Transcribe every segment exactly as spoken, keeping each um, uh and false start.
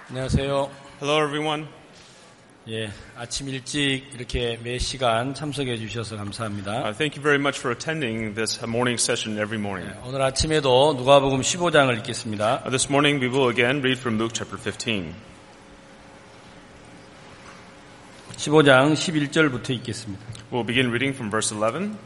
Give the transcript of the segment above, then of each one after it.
안녕하세요. Hello, everyone. 예, 아침 일찍 이렇게 매 시간 참석해 주셔서 감사합니다. Uh, thank you very much for attending this morning session every morning. 예, 오늘 아침에도 누가복음 십오 장을 읽겠습니다. Uh, this morning we will again read from Luke chapter fifteen. 십오 장 십일 절부터 읽겠습니다. We'll begin reading from verse eleven.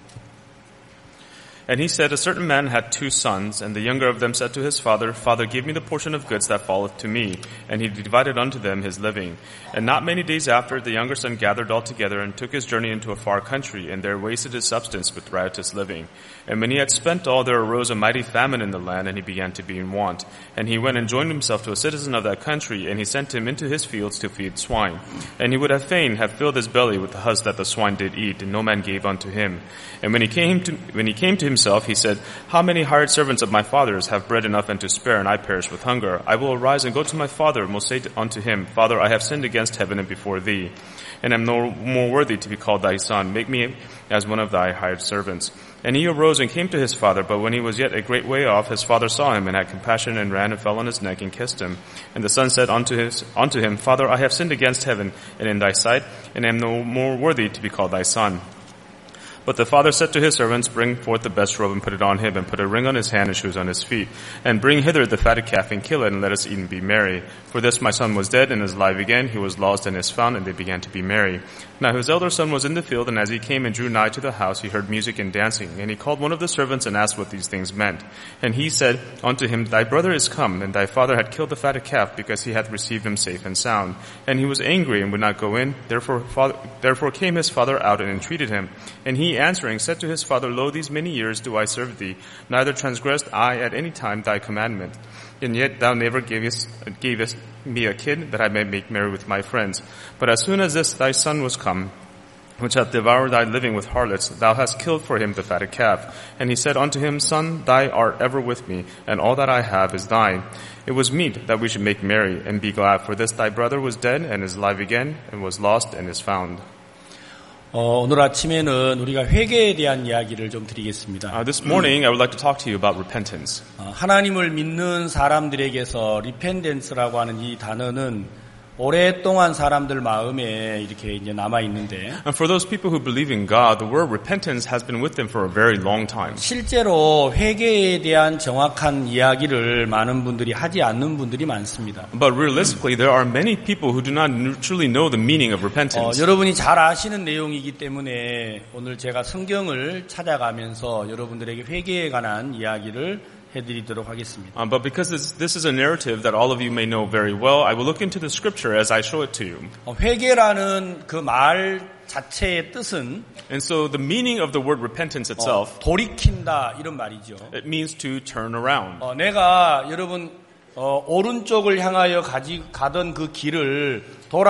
And he said, a certain man had two sons, and the younger of them said to his father, Father, give me the portion of goods that falleth to me. And he divided unto them his living. And not many days after, the younger son gathered all together, and took his journey into a far country, and there wasted his substance with riotous living. And when he had spent all, there arose a mighty famine in the land, and he began to be in want. And he went and joined himself to a citizen of that country, and he sent him into his fields to feed swine. And he would have fain have filled his belly with the husk that the swine did eat, and no man gave unto him. And when he came to, when he came to himself, he said, How many hired servants of my father's have bread enough and to spare, and I perish with hunger? I will arise and go to my father, and will say unto him, Father, I have sinned against heaven and before thee, and am no more worthy to be called thy son. Make me as one of thy hired servants. And he arose and came to his father, but when he was yet a great way off, his father saw him, and had compassion, and ran and fell on his neck, and kissed him. And the son said unto his unto him, Father, I have sinned against heaven, and in thy sight, and am no more worthy to be called thy son. But the father said to his servants, Bring forth the best robe, and put it on him, and put a ring on his hand, and shoes on his feet. And bring hither the fatted calf, and kill it, and let us eat and be merry. For this my son was dead, and is alive again. He was lost, and is found, and they began to be merry. Now his elder son was in the field, and as he came and drew nigh to the house, he heard music and dancing. And he called one of the servants, and asked what these things meant. And he said unto him, Thy brother is come, and thy father had killed the fatted calf, because he hath received him safe and sound. And he was angry, and would not go in. Therefore, father, therefore came his father out, and entreated him. And he answering said to his father, Lo, these many years do I serve thee, neither transgressed I at any time thy commandment. And yet thou never gavest, gavest me a kid, that I may make merry with my friends. But as soon as this thy son was come, which hath devoured thy living with harlots, thou hast killed for him the fatted calf. And he said unto him, Son, thou art ever with me, and all that I have is thine. It was meet that we should make merry, and be glad, for this thy brother was dead, and is alive again, and was lost, and is found. 어, 오늘 아침에는 우리가 회개에 대한 이야기를 좀 드리겠습니다. Uh, this morning, I would like to talk to you about repentance. 어, 하나님을 믿는 사람들에게서 repentance라고 하는 이 단어는 오랫동안 사람들 마음에 이렇게 이제 남아 있는데, And for those people who believe in God, the word repentance has been with them for a very long time. 실제로 회개에 대한 정확한 이야기를 많은 분들이 하지 않는 분들이 많습니다. But realistically, there are many people who do not truly know the meaning of 어, repentance. 여러분이 잘 아시는 내용이기 때문에 오늘 제가 성경을 찾아가면서 여러분들에게 회개에 관한 이야기를 해드리도록 하겠습니다. Um, but because this, this is a narrative that all of you may know very well, I will look into the scripture as I show it to you. 어, 회개라는 그 말 자체의 뜻은 And so the meaning of the word repentance itself, 어, 돌이킨다 이런 말이죠. it means to turn around. 어, 내가 여러분 어, 오른쪽을 향하여 가지, 가던 그 길을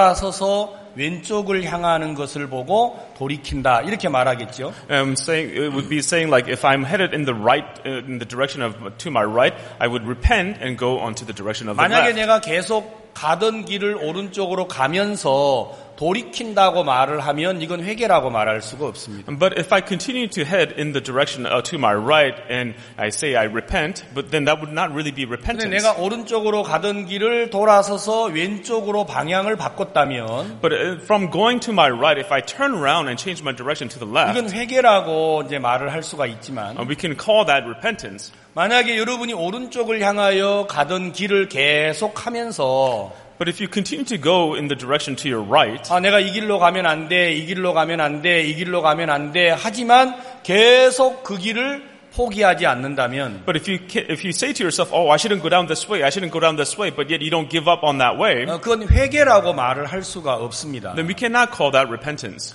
돌아서서 왼쪽을 향하는 것을 보고 돌이킨다 이렇게 말하겠죠. Um, saying it would be saying like if I'm headed in the right, uh, in the direction of to my right, I would repent and go onto the direction of the 만약에 left. 내가 계속 가던 길을 오른쪽으로 가면서 돌이킨다고 말을 하면 이건 회개라고 말할 수가 없습니다. But if I continue to head in the direction uh, to my right and I say I repent, but then that would not really be repentance. 근데 내가 오른쪽으로 가던 길을 돌아서서 왼쪽으로 방향을 바꿨다면 But uh, from going to my right, if I turn around and change my direction to the left, 이건 회개라고 이제 말을 할 수가 있지만 uh, we can call that repentance. 만약에 여러분이 오른쪽을 향하여 가던 길을 계속 하면서 But if you continue to go in the direction to your right, 아, 내가 이 길로 가면 안 돼, 이 길로 가면 안 돼, 이 길로 가면 안 돼, 하지만 계속 그 길을 포기하지 않는다면 but if you if you say to yourself, "Oh, I shouldn't go down this way, I shouldn't go down this way," but yet you don't give up on that way, 어, 그건 회개라고 말을 할 수가 없습니다. then we cannot call that repentance.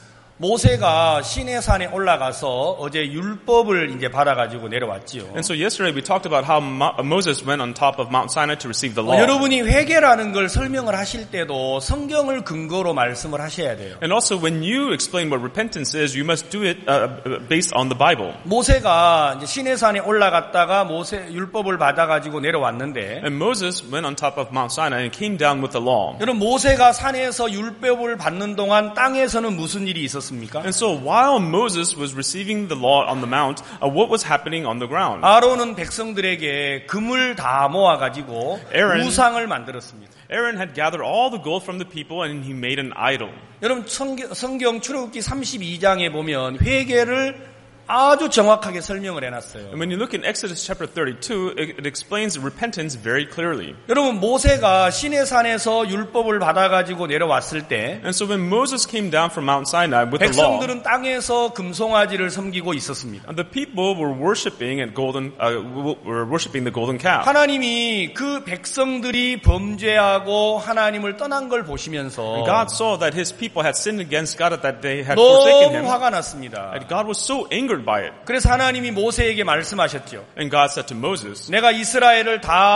모세가 시내산에 올라가서 어제 율법을 이제 받아가지고 내려왔지요. And so yesterday we talked about how Mo- Moses went on top of Mount Sinai to receive the 어, law. 여러분이 회개라는 걸 설명을 하실 때도 성경을 근거로 말씀을 하셔야 돼요. And also when you explain what repentance is, you must do it uh, based on the Bible. 모세가 이제 시내산에 올라갔다가 모세 율법을 받아가지고 내려왔는데, And Moses went on top of Mount Sinai and came down with the law. 여러분 모세가 산에서 율법을 받는 동안 땅에서는 무슨 일이 있었습니까? 있었습니까? And so while Moses was receiving the law on the mount, uh, what was happening on the ground? 아론은 백성들에게 금을 다 모아가지고 Aaron- 우상을 만들었습니다. Aaron had gathered all the gold from the people and he made an idol. 여러분 성경, 성경 출애굽기 삼십이 장에 보면 회개를 아주 정확하게 설명을 해놨어요. And when you look in Exodus chapter thirty-two, it, it explains repentance very clearly. 여러분 모세가 시내산에서 율법을 받아가지고 내려왔을 때 And so when Moses came down from Mount Sinai with the law, 백성들은 땅에서 금송아지를 섬기고 있었습니다. the people were worshiping at golden, uh, were worshiping the golden calf. 하나님이 그 백성들이 범죄하고 하나님을 떠난 걸 보시면서 God saw that his people had sinned against God, that they had forsaken 너무 him. 화가 났습니다. And God was so angered by it. 그래서 하나님이 모세에게 말씀하셨죠. And God said to Moses, 내가 이스라엘을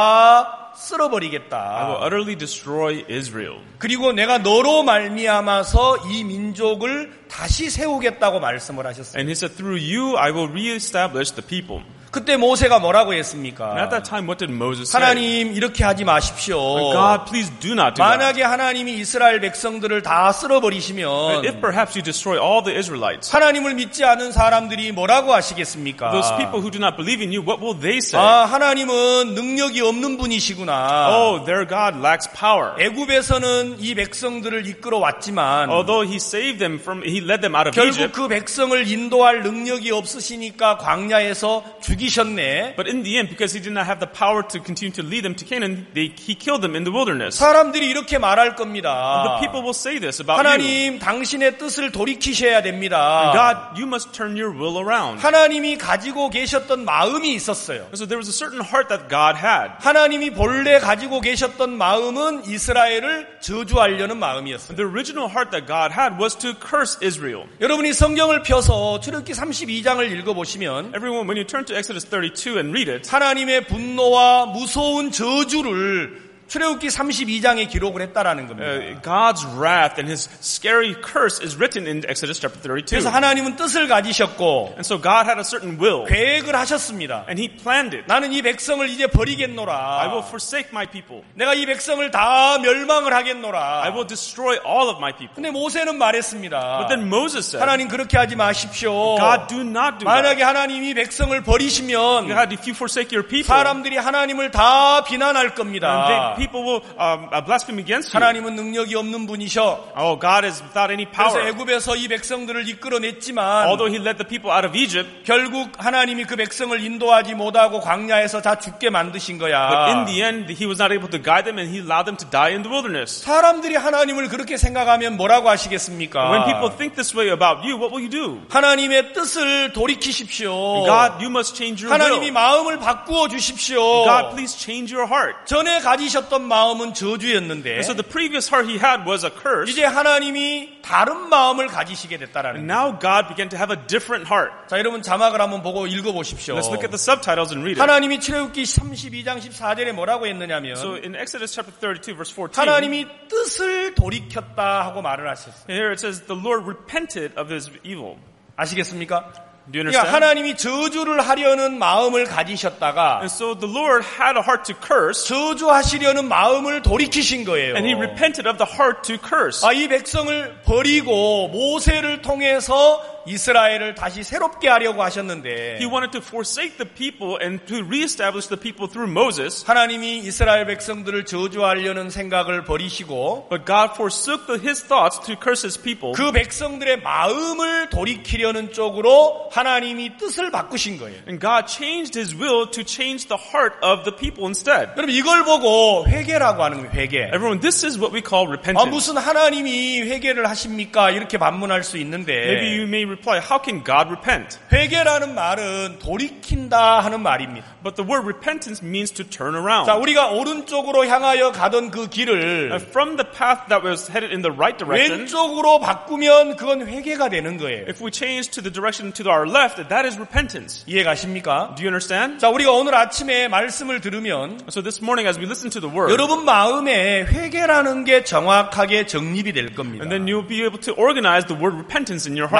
다 I will 쓸어버리겠다. utterly destroy Israel. 그리고 내가 너로 말미암아서 이 민족을 다시 세우겠다고 말씀을 하셨어요. And he said, through you I will reestablish the people. 그때 모세가 뭐라고 And at 했습니까? that time, what did Moses say? 하나님 이렇게 하지 마십시오. God, please do not do that. 만약에 하나님이 이스라엘 백성들을 다 쓸어버리시면 If perhaps you destroy all the Israelites, 하나님을 믿지 않은 사람들이 뭐라고 하시겠습니까? those people who do not believe in you, what will they say? 아, 하나님은 능력이 없는 분이시구나. Oh, their God lacks power. 애굽에서는 이 백성들을 이끌어 왔지만 Although he saved them from, he led them out of 결국 Egypt, 그 백성을 인도할 능력이 없으시니까 광야에서 죽이셨네. but in the end, because he did not have the power to continue to lead them to Canaan, they, he killed them in the wilderness. 사람들이 이렇게 말할 겁니다. The people will say this about you. 하나님, 당신의 뜻을 돌이키셔야 됩니다. God, you must turn your will around. 하나님이 가지고 계셨던 마음이 있었어요. So there was a certain heart that God had. 하나님이 본래 가지고 계셨던 마음은 이스라엘을 저주하려는 마음이었어요. The original heart that God had was to curse Israel. 여러분이 성경을 펴서 출애굽기 삼십이 장을 읽어보시면 Everyone, when you turn to Exodus thirty-two and read it, 하나님의 분노와 무서운 저주를 출애굽기 삼십이 장에 기록을 했다라는 겁니다. uh, God's wrath and his scary curse is written in Exodus chapter thirty-two. 그래서 하나님은 뜻을 가지셨고 And so God had a certain will, 계획을 하셨습니다. and he planned it. 나는 이 백성을 이제 I 버리겠노라. will forsake my people. 내가 이 백성을 다 멸망을 I 하겠노라. will destroy all of my people. 근데 모세는 말했습니다. But then Moses said, 하나님 그렇게 하지 마십시오. God, do not do 만약에 that. 하나님이 백성을 버리시면 God, if you forsake your people, 사람들이 하나님을 다 비난할 and 겁니다. they, people will um, uh, blaspheme against you. 하나님은 능력이 없는 분이셔. Oh, God is without any 그래서 power. 애굽에서 이 백성들을 이끌어냈지만 Although he led the people out of Egypt, 결국 하나님이 그 백성을 인도하지 못하고 광야에서 다 죽게 만드신 but 거야. in the end, he was not able to guide them, and he allowed them to die in the wilderness. 사람들이 하나님을 그렇게 생각하면 뭐라고 하시겠습니까? When people think this way about you, what will you do? 하나님의 뜻을 돌이키십시오. God, you must change your 하나님이 will. 마음을 바꾸어 주십시오. God, please change your heart. 전에 가지셨던 마음은 저주였는데 And so the previous heart he had was a curse. 이제 하나님이 다른 마음을 가지시게 And 됐다라는 거예요. now God began to have a different heart. 자, 여러분 자막을 한번 보고 읽어보십시오. Let's look at the subtitles and read it. 하나님이 출애굽기 삼십이 장 십사 절에 뭐라고 했느냐면 So in Exodus chapter thirty-two, verse fourteen, 하나님이 뜻을 돌이켰다 하고 말을 하셨어요. here it says, the Lord repented of his evil. 아시겠습니까? Do you 그러니까 understand? 하나님이 저주를 하려는 마음을 가지셨다가 And so the Lord had a heart to curse, 저주하시려는 마음을 돌이키신 거예요. and he repented of the heart to curse. 아, 이 백성을 버리고 모세를 통해서 이스라엘을 다시 새롭게 하려고 하셨는데 He wanted to forsake the people and to reestablish the people through Moses. 하나님이 이스라엘 백성들을 저주하려는 생각을 버리시고 But God forsook the, his thoughts to curse his people. 그 백성들의 마음을 돌이키려는 쪽으로 하나님이 뜻을 바꾸신 거예요. And God changed his will to change the heart of the people instead. 여러분 이걸 보고 회개라고 하는 거예요. 회개. Everyone, this is what we call 아, repentance. 무슨 하나님이 회개를 하십니까? 이렇게 반문할 수 있는데 Maybe you may reply, how can God repent? 회개라는 말은 돌이킨다 하는 말입니다. But the word repentance means to turn around. 자, 우리가 오른쪽으로 향하여 가던 그 Uh, 길을 from the path that was headed in the right direction, 왼쪽으로 바꾸면 그건 회개가 되는 거예요. if we change to the direction to our left, that is repentance. 이해 가십니까? Do you understand? 자, 우리가 오늘 아침에 말씀을 들으면 So this morning as we listen to the word, 여러분 마음에 회개라는 게 정확하게 정립이 될 겁니다. and then you'll be able to organize the word repentance in your heart. 나를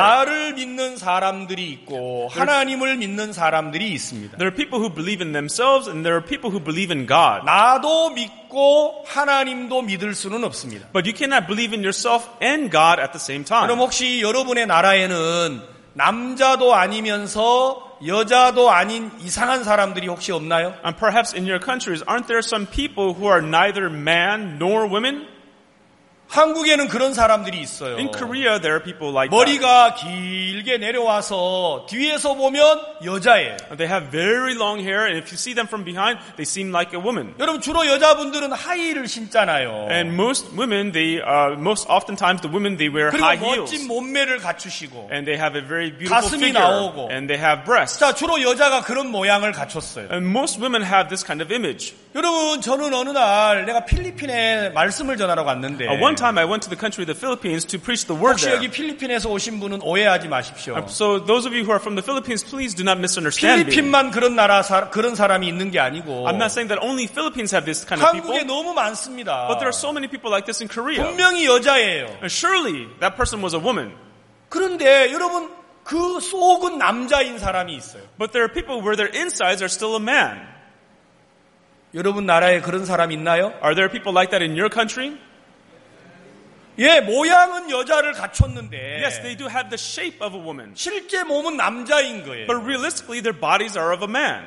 나를 믿는 사람들이 있고 하나님을 믿는 사람들이 있습니다. There are people who believe in themselves and there are people who believe in God. 나도 믿고 하나님도 믿을 수는 없습니다. But you cannot believe in yourself and God at the same time. 그럼 혹시 여러분의 나라에는 남자도 아니면서 여자도 아닌 이상한 사람들이 혹시 없나요? And perhaps in your countries, aren't there some people who are neither man nor women? 한국에는 그런 사람들이 있어요. In Korea, there are people like that. 머리가 길게 내려와서 뒤에서 보면 여자예요. They have very long hair, and if you see them from behind, they seem like a woman. 여러분 주로 여자분들은 하이힐을 신잖아요. And most women, they uh, most oftentimes the women they wear 그리고 high heels, 멋진 몸매를 갖추시고 and they have a very beautiful 가슴이 figure, 나오고. and they have breasts. 자 주로 여자가 그런 모양을 갖췄어요. And most women have this kind of image. 여러분 저는 어느 날 내가 필리핀에 말씀을 전하러 갔는데 Uh, one time I went to the country of the Philippines to preach the word 혹시 there. 여기 필리핀에서 오신 분은 오해하지 마십시오. So those of you who are from the Philippines, please do not misunderstand me. 필리핀만 그런 나라 사, 그런 사람이 있는 게 아니고 I'm not saying that only Philippines have this kind of people, 한국에 너무 많습니다. but there are so many people like this in Korea. 분명히 여자예요. And surely that person was a woman. 그런데 여러분 그 속은 남자인 사람이 있어요. But there are people where their insides are still a man. 여러분 나라에 그런 사람 있나요? Are there people like that in your country? 예, 모양은 여자를 갖췄는데 Yes, they do have the shape of a woman. 실제 몸은 남자인 거예요. But realistically, their bodies are of a man.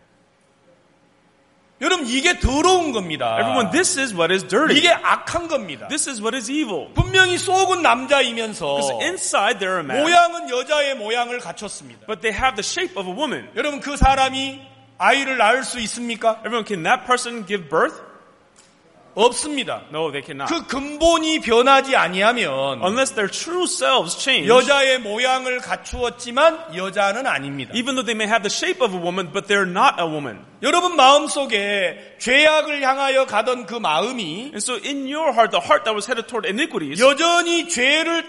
여러분 이게 더러운 겁니다. Everyone, this is what is dirty. 이게 악한 겁니다. This is what is evil. 분명히 속은 남자이면서 Because inside they're a man, 모양은 여자의 모양을 갖췄습니다. but they have the shape of a woman. 여러분 그 사람이 아이를 낳을 수 있습니까? Everyone, can that person give birth? 없습니다. No, they cannot. 그 근본이 변하지 아니하면 Unless their true selves change, 여자의 모양을 갖추었지만 여자는 아닙니다. even though they may have the shape of a woman, but they're not a woman. 여러분 마음속에 죄악을 향하여 가던 그 마음이 And so in your heart, the heart that was headed toward iniquities, 여전히 죄를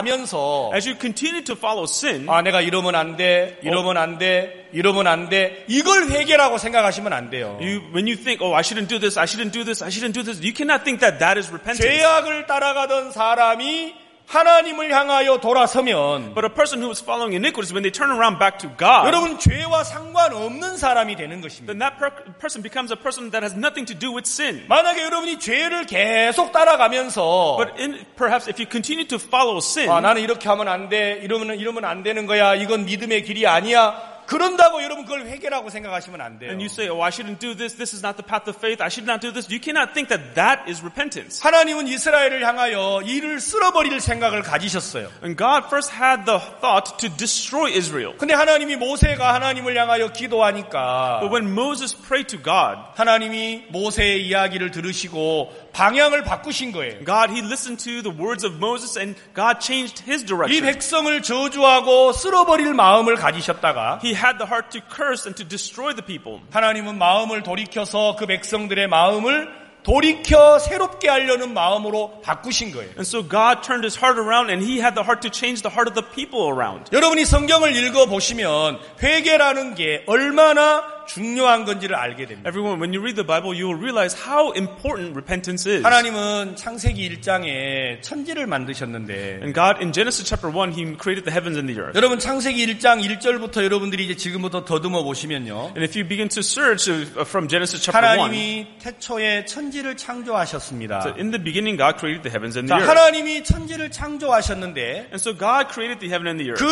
따라가면서 as you continue to follow sin, 아 내가 이러면 안 돼, 이러면 안 돼, 이러면 안 돼, 이걸 회개라고 생각하시면 안 돼요. you, when you think, oh, I shouldn't do this, I shouldn't do this, I shouldn't do this, you cannot think that that is repentance. 죄악을 따라가던 사람이 하나님을 향하여 돌아서면 But a person who is following iniquities, when they turn around back to God, 여러분 죄와 상관없는 사람이 되는 것입니다. then that per- person becomes a person that has nothing to do with sin. 만약에 여러분이 죄를 계속 따라가면서 But in, perhaps if you continue to follow sin, 아, 나는 이렇게 하면 안 돼, 이러면 이러면 안 되는 거야, 이건 믿음의 길이 아니야. 그런다고 여러분 그걸 회개라고 생각하시면 안 돼요. and you say, oh, I shouldn't do this, this is not the path of faith, I should not do this, you cannot think that that is repentance. 하나님은 이스라엘을 향하여 이를 쓸어버릴 생각을 가지셨어요. And God first had the thought to destroy Israel. 근데 하나님이 모세가 하나님을 향하여 기도하니까 But when Moses prayed to God, 하나님이 모세의 이야기를 들으시고 방향을 바꾸신 거예요. God, he listened to the words of Moses and God changed his 이 direction. 백성을 저주하고 쓸어버릴 마음을 가지셨다가 He had the heart to curse and to destroy the people. 하나님은 마음을 돌이켜서 그 백성들의 마음을 돌이켜 새롭게 하려는 마음으로 바꾸신 거예요. And so God turned his heart around and he had the heart to change the heart of the people around. 여러분이 성경을 읽어보시면 회개라는 게 얼마나 중요한 건지를 알게 됩니다. Everyone, when you read the Bible, you will realize how important repentance is. 하나님은 창세기 일 장에 천지를 만드셨는데 And God, in Genesis chapter one, he created the heavens and the earth. 여러분 창세기 일 장 일 절부터 여러분들이 이제 지금부터 더듬어 보시면요. And if you begin to search from Genesis chapter one, 하나님이 태초에 천지를 창조하셨습니다. so in the beginning, God created the heavens and the 자, earth. 하나님이 천지를 창조하셨는데 And so God created the heaven and the earth. 그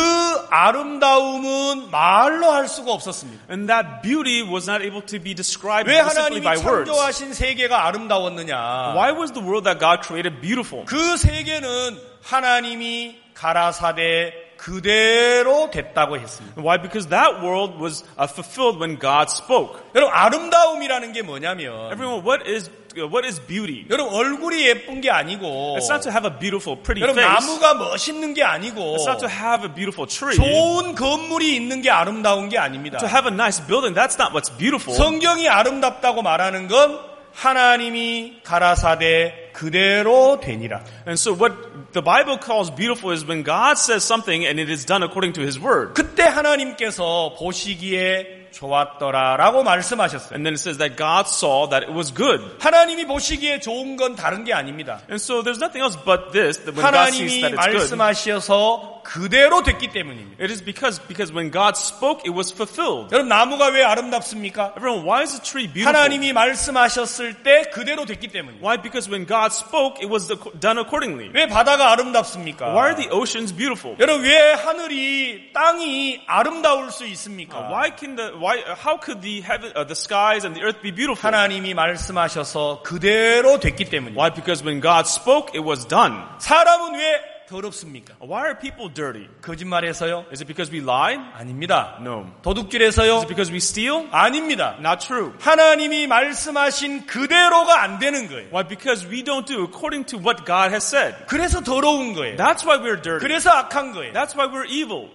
아름다움은 말로 할 수가 없었습니다. And that beauty was not able to be described 왜 simply 하나님이 by words. 창조하신 세계가 아름다웠느냐? Why was the world that God created beautiful? 그 세계는 하나님이 가라사대 그대로 됐다고 했습니다. Why? Because that world was uh, fulfilled when God spoke. 여러분 아름다움이라는 게 뭐냐면 Everyone, what is uh, what is beauty? 여러분 얼굴이 예쁜 게 아니고 It's not to have a beautiful, pretty 여러분 face. 나무가 멋있는 게 아니고 It's not to have a beautiful tree. 좋은 건물이 있는 게 아름다운 게 아닙니다. To have a nice building, that's not what's beautiful. 성경이 아름답다고 말하는 건 하나님이 가라사대 그대로 되니라. And so what the Bible calls beautiful is when God says something and it is done according to His word. 그때 하나님께서 보시기에 좋았더라라고 말씀하셨어요. And then it says that God saw that it was good. 하나님이 보시기에 좋은 건 다른 게 아닙니다. And so there's nothing else but this, that when God sees 하나님이 that it's good. 말씀하셔서 그대로 됐기 때문입니다. It is because, because when God spoke, it was fulfilled. 여러분 나무가 왜 아름답습니까? Everyone, why is a tree beautiful? 하나님이 말씀하셨을 때 그대로 됐기 때문입니다. Why? Because when God spoke, it was done accordingly. 왜 바다가 아름답습니까? Why are the oceans beautiful? 여러분 왜 하늘이 땅이 아름다울 수 있습니까? Why can the why? How could the heaven, uh, the skies and the earth be beautiful? 하나님이 말씀하셔서 그대로 됐기 때문입니다. Why? Because when God spoke, it was done. 사람은 왜 더럽습니까? Why are people dirty? 거짓말해서요? Is it because we lie? 아닙니다. No. 도둑질해서요? Is it because we steal? 아닙니다. Not true. 하나님이 말씀하신 그대로가 안 되는 거예요. Why? Because we don't do according to what God has said. 그래서 더러운 거예요. That's why we're dirty. 그래서 악한 거예요. That's why we're evil.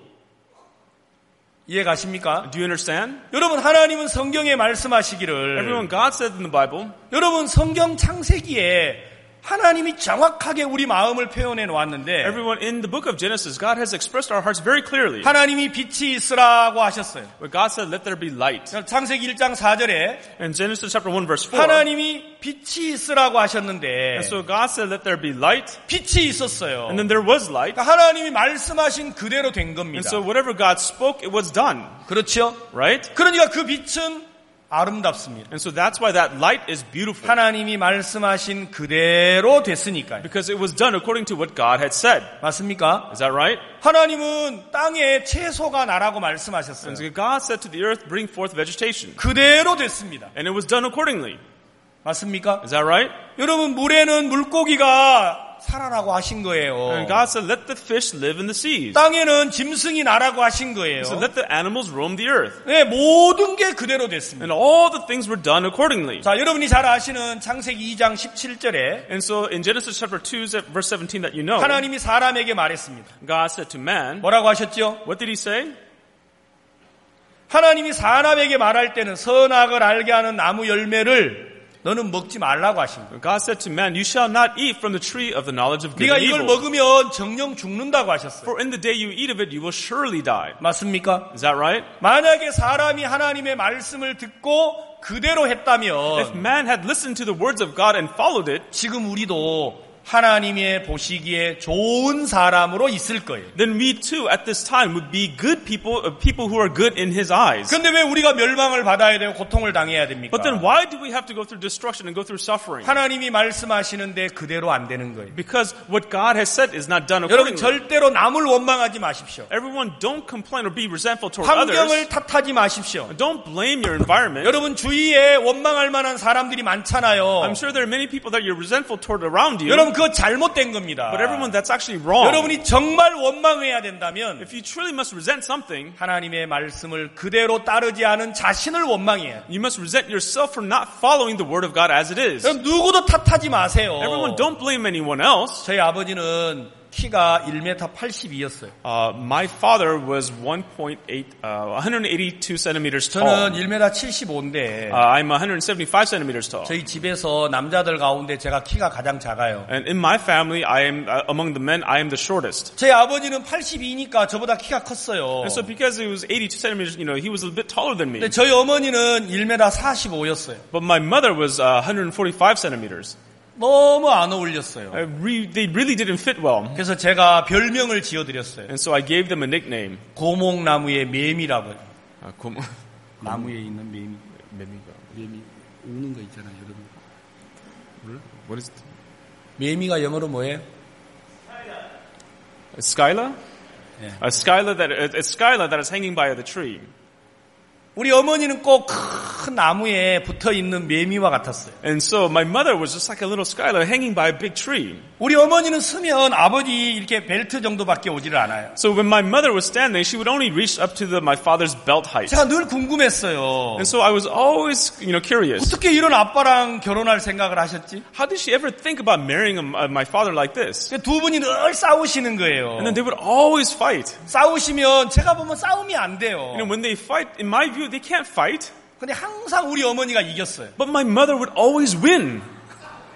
이해 가십니까? Do you understand? 여러분 하나님은 성경에 말씀하시기를 Everyone, God said in the Bible, 여러분 성경 창세기에 하나님이 정확하게 우리 마음을 표현해 놓았는데 everyone in the book of Genesis, God has expressed our hearts very clearly. 하나님이 빛이 있으라고 하셨어요. Where God said, "Let there be light." 창세기 일 장 사 절에 In Genesis chapter one verse four, 하나님이 빛이 있으라고 하셨는데 and so God said, "Let there be light," 빛이 있었어요. and then there was light. 그러니까 하나님이 말씀하신 그대로 된 겁니다. And so whatever God spoke, it was done. 그렇죠? Right? 그러니까 그 빛은 아름답습니다. And so that's why that light is beautiful. 하나님이 말씀하신 그대로 됐으니까요. Because it was done according to what God had said. 맞습니까? Is that right? 하나님은 땅에 채소가 나라고 말씀하셨어요. And so God said to the earth, "Bring forth vegetation." 그대로 됐습니다. And it was done accordingly. 맞습니까? Is that right? 여러분 물에는 물고기가 살아라고 하신 거예요. And God said, "Let the fish live in the seas." 땅에는 짐승이 나라고 하신 거예요. So let the animals roam the earth. 네, 모든 게 그대로 됐습니다. And all the things were done accordingly. 자, 여러분이 잘 아시는 창세기 이 장 십칠 절에 And so in Genesis chapter two, verse seventeen that you know, 하나님이 사람에게 말했습니다. God said to man, 뭐라고 하셨죠? what did he say? 하나님이 사람에게 말할 때는 선악을 알게 하는 나무 열매를 너는 먹지 말라고 하신 거예요. God said to man, "You shall not eat from the tree of the knowledge of good 네가 and 이걸 evil. 먹으면 정령 죽는다고 하셨어요. For in the day you eat of it, you will surely die." 맞습니까? Is that right? 만약에 사람이 하나님의 말씀을 듣고 그대로 If 했다면 man had listened to the words of God and followed it, 지금 우리도 하나님의 보시기에 좋은 사람으로 있을 거예요. then we too at this time would be good people, uh, people who are good in His eyes. 그런데 왜 우리가 멸망을 받아야 되고 고통을 당해야 됩니까? But then why do we have to go through destruction and go through suffering? 하나님이 말씀하시는데 그대로 안 되는 거예요. Because what God has said is not done 여러분 accordingly. 절대로 남을 원망하지 마십시오. Everyone, don't complain or be resentful toward 환경을 others. 탓하지 마십시오. Don't blame your environment. 여러분 주위에 원망할 만한 사람들이 많잖아요. I'm sure there are many people that you're resentful toward around you. 여러분 그거 잘못된 겁니다. But everyone, that's actually wrong. 여러분이 정말 원망해야 된다면 If you truly must resent something, 하나님의 말씀을 그대로 따르지 않은 자신을 원망해야 돼요. you must resent yourself for not following the word of God as it is. 여러분 누구도 탓하지 마세요. Everyone, don't blame anyone else. 저희 아버지는 키가 일 미터 팔십이였어요. Uh, my father was one point eight, uh, one eighty-two centimeters tall. 저는 일 미터 칠십오인데 Uh, I'm one seventy-five centimeters tall. 저희 집에서 남자들 가운데 제가 키가 가장 작아요. And in my family, I am uh, among the men, I am the shortest. 저희 아버지는 팔십이니까 저보다 키가 컸어요. And so because he was eighty-two centimeters, you know, he was a little bit taller than me. 근데 저희 어머니는 일 미터 사십오였어요. But my mother was uh, one forty-five centimeters. 너무 안 어울렸어요. Uh, re- they really didn't fit well. 그래서 제가 별명을 지어드렸어요. And so I gave them a nickname. 고목나무의 매미라고요. Uh, kum- 나무에 있는 매미. 매미가. 매미 우는 거 있잖아요, 여러분. 몰라? What is it? 매미가 영어로 뭐예요? A skyla? Yeah. A skyla that a, a skyla that is hanging by the tree. 우리 어머니는 꼭 큰 나무에 붙어 있는 매미와 같았어요. And so my mother was just like a little skyla hanging by a big tree. 우리 어머니는 쓰면 아버지 이렇게 벨트 정도밖에 오지를 않아요. So when my mother was standing, she would only reach up to the, my father's belt height. 제가 늘 궁금했어요. And so I was always, you know, curious. 어떻게 이런 아빠랑 결혼할 생각을 하셨지? How did she ever think about marrying a, my father like this? 두 분이 늘 싸우시는 거예요. And then they would always fight. 싸우시면 제가 보면 싸움이 안 돼요. You know, when they fight, in my view, they can't fight. 근데 항상 우리 어머니가 이겼어요. But my mother would always win.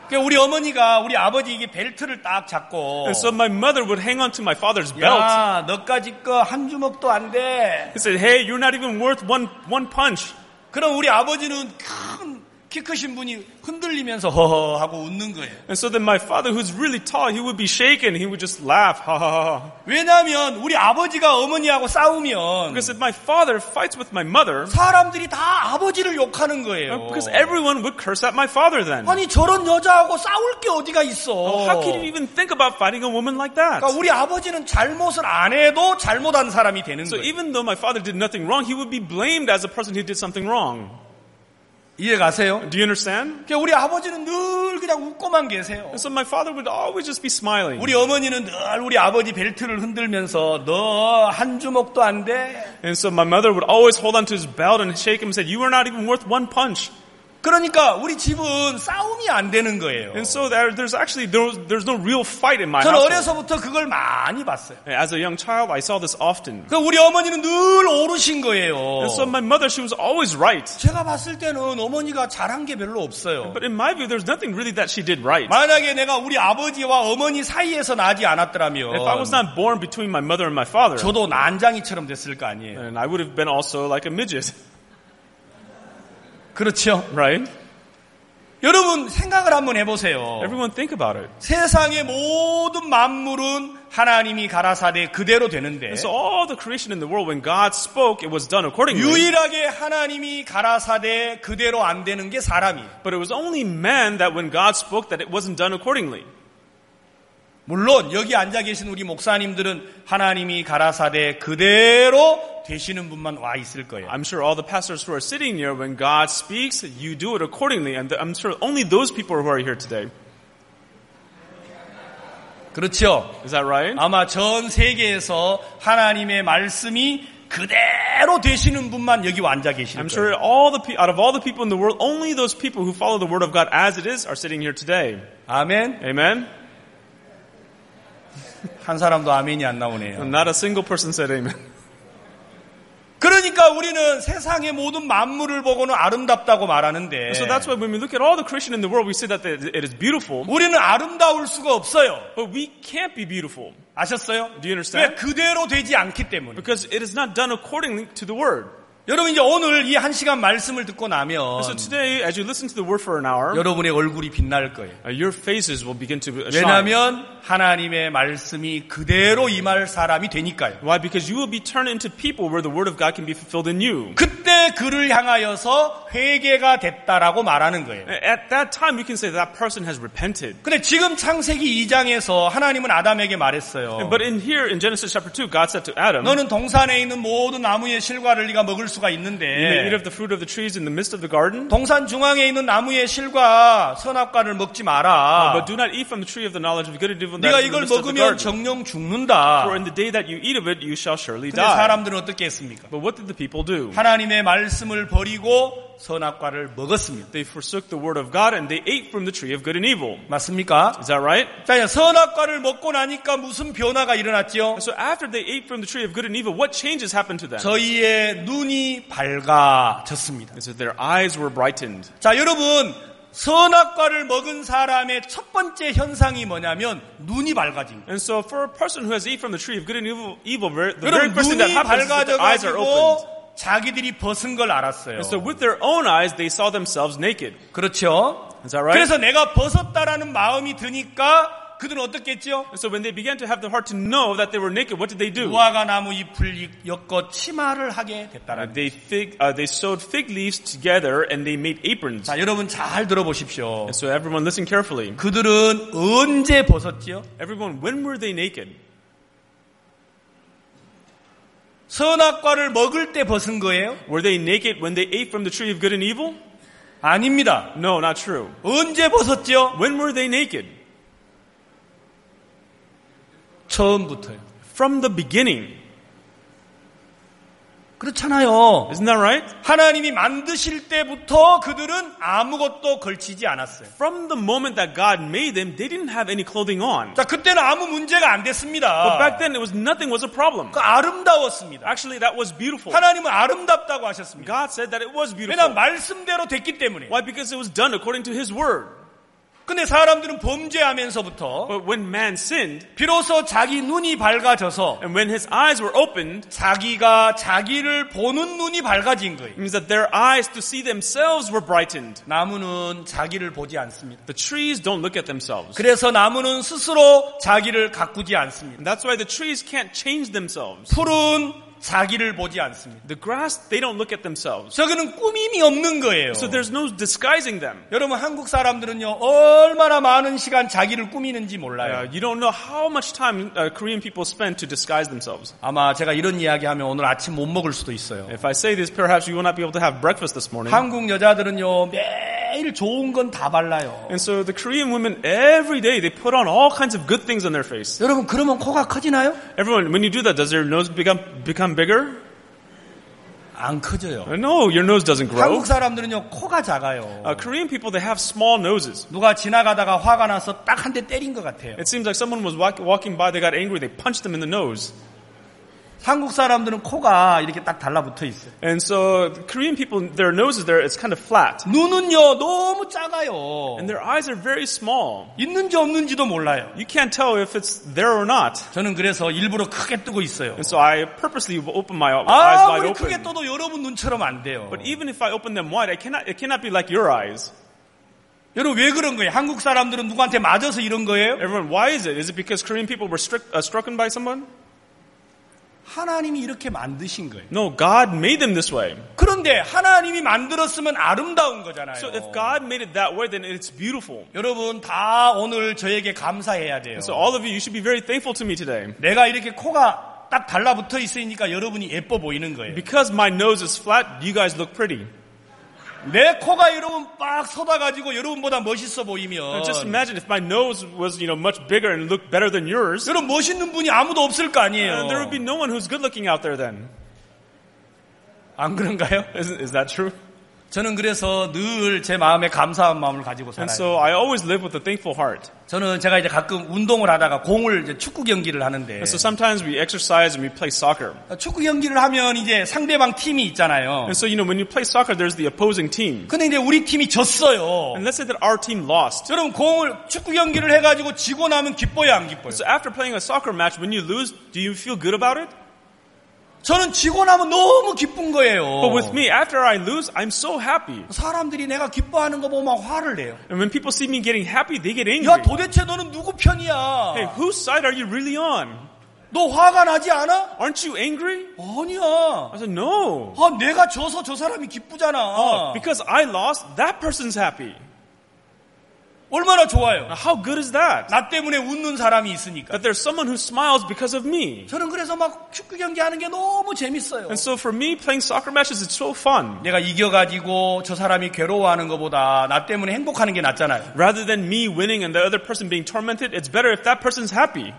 그러니까 우리 어머니가 우리 아버지에게 벨트를 딱 잡고 And so my mother would hang on to my father's belt. 야, 너까지 거 한 주먹도 안 돼. He said, hey, you're not even worth one, one punch. 그럼 우리 아버지는 큰, 키 크신 분이 흔들리면서 허허 하고 웃는 거예요. And so then my father, who's really tall, he would be shaken. He would just laugh. Ha ha ha. 왜냐하면 우리 아버지가 어머니하고 싸우면 Because if my father fights with my mother, 사람들이 다 아버지를 욕하는 거예요. because everyone would curse at my father then. 아니 저런 여자하고 싸울 게 어디가 있어. How can you even think about fighting a woman like that? 그러니까 우리 아버지는 잘못을 안 해도 잘못한 사람이 되는 So 거예요. even though my father did nothing wrong, he would be blamed as a person who did something wrong. 이해가세요? Do you understand? 그러니까 우리 아버지는 늘 그냥 웃고만 계세요. And so my father would always just be smiling. 우리 어머니는 늘 우리 아버지 벨트를 흔들면서 너 한 주먹도 안 돼. And so my mother would always hold onto his belt and shake him and say, you are not even worth one punch. 그러니까 우리 집은 싸움이 안 되는 거예요. And so there, there's actually, there was, there's no real fight in my 저는 household. 어려서부터 그걸 많이 봤어요. As a young child, I saw this often. 그 우리 어머니는 늘 옳으신 거예요. And so my mother, she was always right. 제가 봤을 때는 어머니가 잘한 게 별로 없어요. But in my view, there's nothing really that she did right. 만약에 내가 우리 아버지와 어머니 사이에서 나지 If I was 않았더라면 not born between my mother and my father, 저도 난장이처럼 됐을 거 아니에요. then I would have been also like a midget. 그렇죠? Right? 여러분 생각을 한번 해보세요. Everyone think about it. 세상의 모든 만물은 하나님이 가라사대 그대로 되는데 And so all the creation in the world, when God spoke, it was done accordingly. 유일하게 하나님이 가라사대 그대로 안 되는 게 사람이에요. But it was only man that when God spoke that it wasn't done accordingly. 물론 여기 앉아 계신 우리 목사님들은 하나님이 가라사대 그대로 되시는 분만 와 있을 거예요. I'm sure all the pastors who are sitting here, when God speaks, you do it accordingly. And I'm sure only those people who are here today. 그렇죠? Is that right? 아마 전 세계에서 하나님의 말씀이 그대로 되시는 분만 여기 앉아 계실 I'm 거예요. sure all the pe- out of all the people in the world, only those people who follow the word of God as it is are sitting here today. 아멘. Amen? 한 사람도 아멘이 안 나오네요. Not a single person said amen. 그러니까 우리는 세상의 모든 만물을 보고는 아름답다고 말하는데 So that's why when we look at all the creation in the world, we say that it is beautiful. 우리는 아름다울 수가 없어요. But we can't be beautiful. 아셨어요? Do you 왜? understand? 그대로 되지 않기 때문에. Because it is not done accordingly to the word. 여러분 이제 오늘 이 한 시간 말씀을 듣고 나면 So today, as you listen to the word for an hour, 여러분의 얼굴이 빛날 거예요. uh, your faces will begin to shine. 왜냐하면 하나님의 말씀이 그대로 임할 사람이 되니까요. Why? Because you will be turned into people where the word of God can be fulfilled in you. 그때 그를 향하여서 회개가 됐다라고 말하는 거예요. At that time, you can say that person has repented. 근데 지금 창세기 이 장에서 하나님은 아담에게 말했어요. But in here, in Genesis chapter two, God said to Adam, 너는 동산에 있는 모든 나무의 실과를 네가 먹을 수가 you may eat 있는데 of the fruit of the trees in the midst of the garden, 동산 중앙에 있는 나무의 실과 선악과를 먹지 마라. but do not eat from the tree of the knowledge of good and evil that 네가 is in the 이걸 midst of the 먹으면 garden. 정령 죽는다. For in the day that you eat of it, you shall surely 근데 die. 사람들은 어떻게 했습니까? But what did the people do? 하나님의 말씀을 버리고 선악과를 먹었습니다. They forsook the word of God and they ate from the tree of good and evil. 맞습니까? Is that right? 자, 선악과를 먹고 나니까 무슨 변화가 일어났죠? And so after they ate from the tree of good and evil, what changes happened to them? 저희의 눈이 밝아졌습니다. And so their eyes were brightened. 자, 여러분, 선악과를 먹은 사람의 첫 번째 현상이 뭐냐면 눈이 밝아진 거예요. And so for a person who has eaten from the tree of good and evil, evil the very 여러분, first thing that 눈이 happens is that their eyes are opened. 밝아져가지고 자기들이 벗은 걸 알았어요. And so with their own eyes, they saw themselves naked. 그렇죠? Is that right? 그래서 내가 벗었다라는 마음이 드니까 그들은 어떻게 했죠? And so when they began to have the heart to know that they were naked, what did they do? 무화과 나무 잎을 엮어 치마를 하게 됐다라는. Uh, they fig, uh, they sewed fig leaves together and they made aprons. 자, 여러분 잘 들어보십시오. And so everyone listen carefully. 그들은 언제 벗었지요? Everyone, when were they naked? 선악과를 먹을 때 벗은 거예요? Were they naked when they ate from the tree of good and evil? 아닙니다. No, not true. 언제 벗었죠? When were they naked? 처음부터요. From the beginning. 그렇잖아요. Isn't that right? 하나님이 만드실 때부터 그들은 아무것도 걸치지 않았어요. From the moment that God made them, they didn't have any clothing on. 자, 그때는 아무 문제가 안 But 됐습니다. back then, it was nothing was a problem. 그 아름다웠습니다. Actually, that was beautiful. 하나님은 아름답다고 하셨습니다. God said that it was 왜냐하면 beautiful. 말씀대로 됐기 때문에. Why? Because it was done according to His word. 근데 사람들은 범죄하면서부터 But when man sinned, 비로소 자기 눈이 밝아져서 and when his eyes were opened, 자기가 자기를 보는 눈이 밝아진 거예요. it means that their eyes to see themselves were brightened. 나무는 자기를 보지 않습니다. The trees don't look at themselves. 그래서 나무는 스스로 자기를 가꾸지 않습니다. And that's why the trees can't change themselves. 풀은 자기를 보지 않습니다. The grass, they don't look at themselves. 저거는 꾸밈이 없는 거예요. So there's no disguising them. 여러분 한국 사람들은요 얼마나 많은 시간 자기를 꾸미는지 몰라요. Uh, you don't know how much time uh, Korean people spend to disguise themselves. 아마 제가 이런 이야기하면 오늘 아침 못 먹을 수도 있어요. If I say this, perhaps you will not be able to have breakfast this morning. 한국 여자들은요 매일 좋은 건 다 발라요. And so the Korean women, every day, they put on all kinds of good things on their face. 여러분 그러면 코가 커지나요? Everyone, when you do that, does your nose become become bigger? 안 커져요. No, your nose doesn't grow. 한국 사람들은요 코가 작아요. Uh, Korean people, they have small noses. 누가 지나가다가 화가 나서 딱 한 대 때린 것 같아요. It seems like someone was walk, walking by, they got angry, they punched them in the nose. 한국 사람들은 코가 이렇게 딱 달라붙어 있어요. And so Korean people, their noses there, it's kind of flat. 눈은요 너무 작아요. And their eyes are very small. 있는지 없는지도 몰라요. You can't tell if it's there or not. 저는 그래서 일부러 크게 뜨고 있어요. And so I purposely open my eyes wide 아무리 크게 open. 떠도 여러분 눈처럼 안 돼요. But even if I open them wide, I cannot, it cannot be like your eyes. 여러분 왜 그런 거예요? 한국 사람들은 누구한테 맞아서 이런 거예요? Everyone, why is it? Is it because Korean people were struck, uh, struck by someone? 하나님이 이렇게 만드신 거예요. No, God made them this way. 그런데 하나님이 만들었으면 아름다운 거잖아요. So if God made it that way, then it's beautiful. 여러분 다 오늘 저에게 감사해야 돼요. So all of you, you should be very thankful to me today. 내가 이렇게 코가 딱 달라붙어 있으니까 여러분이 예뻐 보이는 거예요. Because my nose is flat, you guys look pretty. 내 코가 여러분 빡 쏟아가지고 여러분보다 멋있어 보이면 Now just imagine if my nose was, you know, much bigger and looked better than yours. 여러분 멋있는 분이 아무도 없을 거 아니에요. Uh, there would be no one who's good looking out there then. 안 그런가요? Is, is that true? 저는 그래서 늘 제 마음에 감사한 마음을 가지고 And 살아요. so I always live with a thankful heart. 저는 제가 이제 가끔 운동을 하다가 공을 이제 축구 경기를 하는데 And so sometimes we exercise and we play soccer. 축구 경기를 하면 이제 상대방 팀이 있잖아요. And so, you know, when you play soccer, there's the opposing team. 근데 이제 우리 팀이 졌어요. And let's say that our team lost. 여러분 공을 축구 경기를 해가지고 지고 나면 기뻐요, 안 기뻐요? So after playing a soccer match, when you lose, do you feel good about it? 저는 지고 나면 너무 기쁜 거예요. But with me, after I lose, I'm so happy. 사람들이 내가 기뻐하는 거 보면 화를 내요. And when people see me getting happy, they get 야, angry. 도대체 너는 누구 편이야? Hey, whose side are you really on? 너 화가 나지 않아? Aren't you angry? 아니야. I said, no. 아, 내가 져서 저 사람이 기쁘잖아. Oh, because I lost, that person's happy. 얼마나 좋아요. Now, how good is that? 나 때문에 웃는 사람이 있으니까. That there's someone who smiles because of me. 저는 그래서 막 축구 경기 하는 게 너무 재밌어요. And so for me, playing soccer matches, it's so fun. 내가 이겨가지고 저 사람이 괴로워하는 것보다 나 때문에 행복하는 게 낫잖아요. Rather than me winning and the other person being tormented, it's better if that person's happy.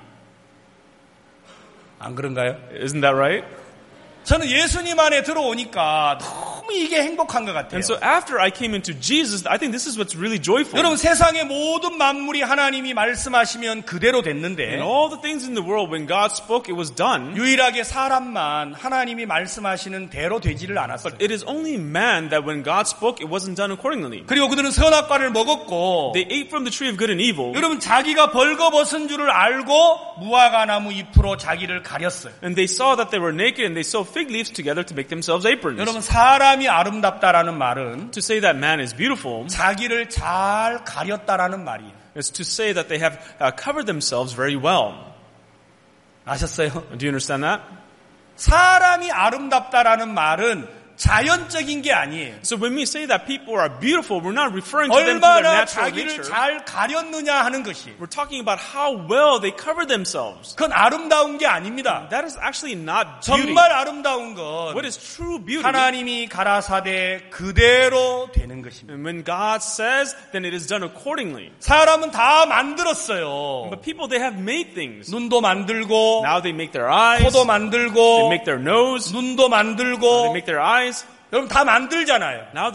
안 그런가요? Isn't that right? 저는 예수님 안에 들어오니까 너무 이게 행복한 것 같아요. And so after I came into Jesus, I think this is what's really joyful. 여러분 세상의 모든 만물이 하나님이 말씀하시면 그대로 And 됐는데 all the things in the world, when God spoke, it was done. 유일하게 사람만 하나님이 말씀하시는 대로 되지를 않았어요. But it is only man that when God spoke, it wasn't done accordingly. 그리고 그들은 선악과를 먹었고 They ate from the tree of good and evil. 여러분 자기가 벌거벗은 줄을 알고 무화과 나무 잎으로 자기를 가렸어요. And they saw that they were naked and they sewed fig leaves together to make themselves aprons. 여러분 사람이 아름답다라는 말은 To say that man is beautiful 자기를 잘 가렸다라는 말이에요. is to say that they have uh, covered themselves very well. 아셨어요? Do you understand that? 사람이 아름답다라는 말은 자연적인 게 아니에요. So when we say that people are beautiful, we're not referring to them to their 얼마나 natural 자기를 nature. 잘 가렸느냐 하는 것이. We're talking about how well they cover themselves. 그건 아름다운 게 아닙니다. That is actually not beauty. 정말 아름다운 건 What is true beauty? 하나님이 가라사대 그대로 되는 것입니다. And when God says, then it is done accordingly. 사람은 다 만들었어요. But people, they have made things. 눈도 만들고 Now they make their eyes. 코도 They 만들고 make their nose. 눈도 They 만들고 make their eyes. 여러분 다 만들잖아요. Now they,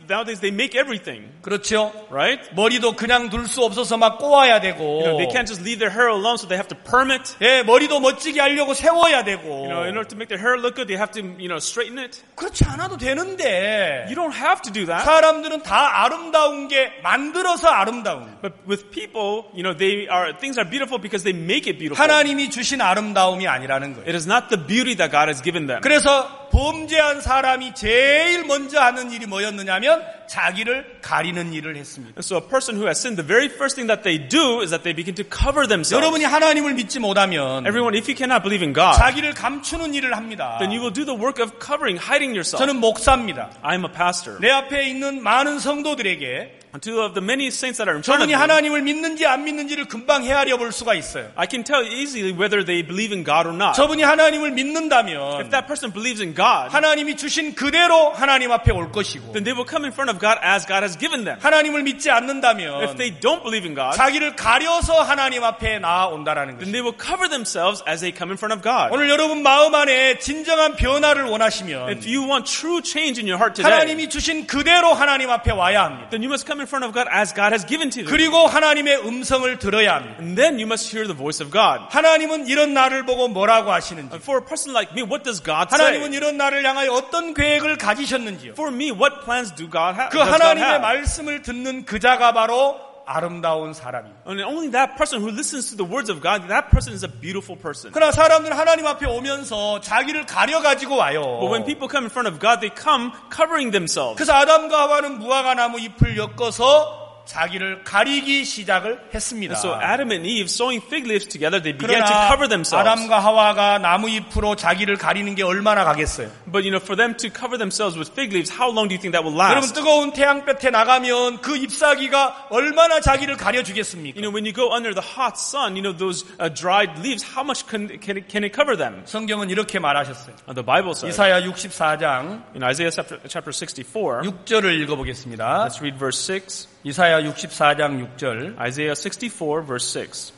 nowadays they make everything. 그렇죠? Right? 머리도 그냥 둘 수 없어서 막 꼬아야 되고. You know, they can't just leave their hair alone, so they have to perm it. 예, 머리도 멋지게 하려고 세워야 되고. You know, in order to make their hair look good, they have to, you know, straighten it. 그렇지 않아도 되는데. You don't have to do that. 사람들은 다 아름다운 게 만들어서 아름다운. But with people, you know, they are things are beautiful because they make it beautiful. 하나님이 주신 아름다움이 아니라는 거예요. It is not the beauty that God has given them. 그래서 범죄한 사람이 제일 먼저 하는 일이 뭐였느냐면 자기를 가리는 일을 했습니다. And so a person who has sinned, the very first thing that they do is that they begin to cover themselves. 여러분이 하나님을 믿지 못하면 Everyone, if you cannot believe in God, 자기를 감추는 일을 합니다. then you will do the work of covering, hiding yourself. 저는 목사입니다. I'm a pastor. 내 앞에 있는 많은 성도들에게 Two of the many saints that are in front of 저분이 me, 하나님을 믿는지 안 믿는지를 금방 헤아려 볼 수가 있어요. I can tell easily whether they believe in God or not. 저분이 하나님을 If 믿는다면 that person believes in God, 하나님이 주신 그대로 하나님 앞에 올 것이고 then they will come in front of God as God has given them. 하나님을 믿지 If 않는다면 they don't believe in God, 자기를 가려서 하나님 앞에 나아온다라는 then 것이죠. they will cover themselves as they come in front of God. 오늘 여러분 마음 안에 진정한 변화를 원하시면 If you want true change in your heart today, 하나님이 주신 그대로 하나님 앞에 와야 합니다. then you must come in front of God as God has given to you. 그리고 하나님의 음성을 들어야 합니다. And then you must hear the voice of God. 하나님은 이런 나를 보고 뭐라고 하시는지, And for a person like me, what does God 하나님은 say? 이런 나를 향하여 어떤 계획을 가지셨는지요. For me, what plans do God have? 그 does God 하나님의 have? 말씀을 듣는 그자가 바로 아름다운 사람입니다. And only that person who listens to the words of God, that person is a beautiful person. 그러나 사람들은 하나님 앞에 오면서 자기를 가려가지고 와요. But when people come in front of God, they come covering themselves. 그래서 아담과 하와는 무화과나무 잎을 엮어서 자기를 가리기 시작을 했습니다. And so Adam and Eve, sewing fig leaves together, they began to 그러나 cover themselves. 아담과 하와가 나무 잎으로 자기를 가리는 게 얼마나 가겠어요? But you know, for them to cover themselves with fig leaves, how long do you think that will 여러분 last? 뜨거운 태양볕에 나가면 그 잎사귀가 얼마나 자기를 가려주겠습니까? You know, when you go under the hot sun, you know, those uh, dried leaves, how much can, can, it, can it cover them? 성경은 이렇게 말하셨어요. Uh, the Bible says, 이사야 육십사 장 in Isaiah chapter, chapter sixty-four, 육 절을 읽어보겠습니다. let's read verse six. 이사야 육십사 장 육 절. Isaiah sixty-four, verse six.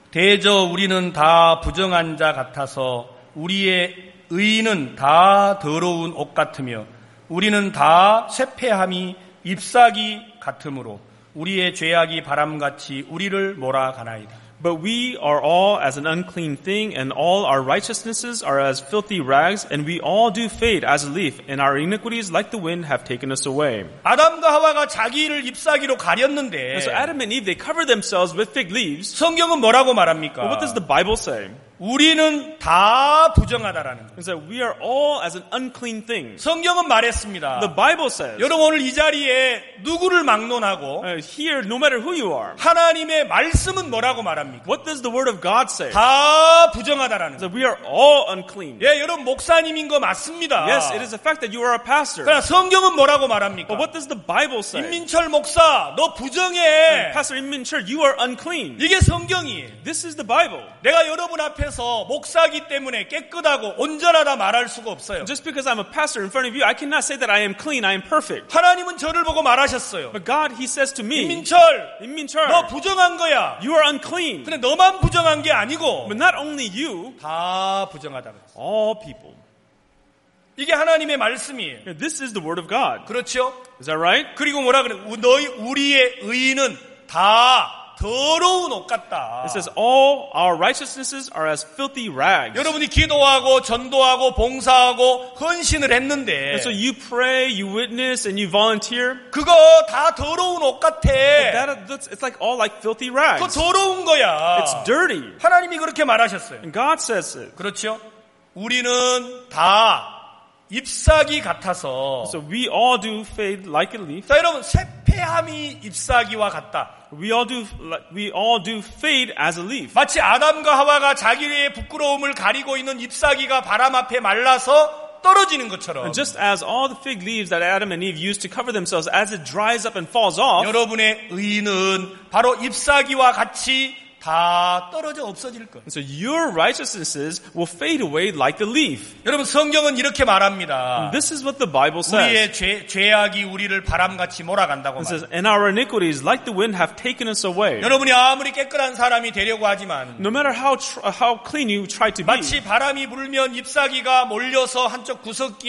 대저 우리는 다 부정한 자 같아서 우리의 의는 다 더러운 옷 같으며 우리는 다 쇠폐함이 잎사귀 같으므로 우리의 죄악이 바람같이 우리를 몰아가나이다. But we are all as an unclean thing, and all our righteousnesses are as filthy rags, and we all do fade as a leaf, and our iniquities like the wind have taken us away. 아담과 하와가 자기를 잎사귀로 And 가렸는데 so Adam and Eve, they cover themselves with fig leaves. 성경은 뭐라고 But 말합니까? what does the Bible say? 우리는 다 부정하다라는 거예요. It says we are all as an unclean thing. 성경은 말했습니다. The Bible says, 여러분 오늘 이 자리에 누구를 막론하고 uh, here, no matter who you are, 하나님의 말씀은 뭐라고 말합니까? what does the Word of God say? 다 부정하다라는 So 거예요. we are all unclean. 예, 여러분 목사님인 거 맞습니다. Yes, it is a fact that you are a pastor. 그러나 성경은 뭐라고 말합니까? But what does the Bible say? 임민철 목사, 너 부정해. Pastor Inmin Church, you are unclean. 이게 성경이에요. This is the Bible. 내가 여러분 앞에서 목사기 때문에 깨끗하고 온전하다 말할 수가 없어요. Just because I'm a pastor in front of you, I cannot say that I am clean, I am perfect. 하나님은 저를 보고 말하셨어요. But God, He says to me, 임민철, Inmin Church, 너 부정한 거야. you are unclean. 근데 너만 부정한 게 아니고 But not only you, 다 부정하다 그랬어요. all people. 이게 하나님의 말씀이에요. This is the Word of God. 그렇죠? Is that right? 그리고 뭐라 그래? 너희 우리의 의는 다 더러운 옷 같다. It says all our righteousnesses are as filthy rags. 여러분이 기도하고 전도하고 봉사하고 헌신을 했는데 And so you pray, you witness, and you volunteer. 그거 다 더러운 옷 같아. That, that's, it's like all like filthy 그거 rags. 더러운 거야. It's dirty. 하나님이 그렇게 말하셨어요. And God says it. 그렇죠? 우리는 다 잎사귀 같아서. So we all do fade like a leaf. 자, 여러분 쇠폐함이 잎사귀와 같다. We all do, we all do fade as a leaf. 마치 아담과 하와가 자기의 부끄러움을 가리고 있는 잎사귀가 바람 앞에 말라서 떨어지는 것처럼. And just as all the fig leaves that Adam and Eve used to cover themselves, as it dries up and falls off, 여러분의 의는 바로 잎사귀와 같이 다 떨어져 없어질 것. so your righteousnesses will fade away like the leaf. 여러분 성경은 이렇게 말합니다. This is what the Bible 우리의 says. 죄, 죄악이 우리를 바람같이 몰아간다고 It says, 말합니다. and our iniquities, like the wind, have taken us away. 여러분이 아무리 깨끗한 사람이 되려고 하지만 No matter how tr- how clean you try to be, 마치 바람이 불면 잎사귀가 몰려서 한쪽 구석기에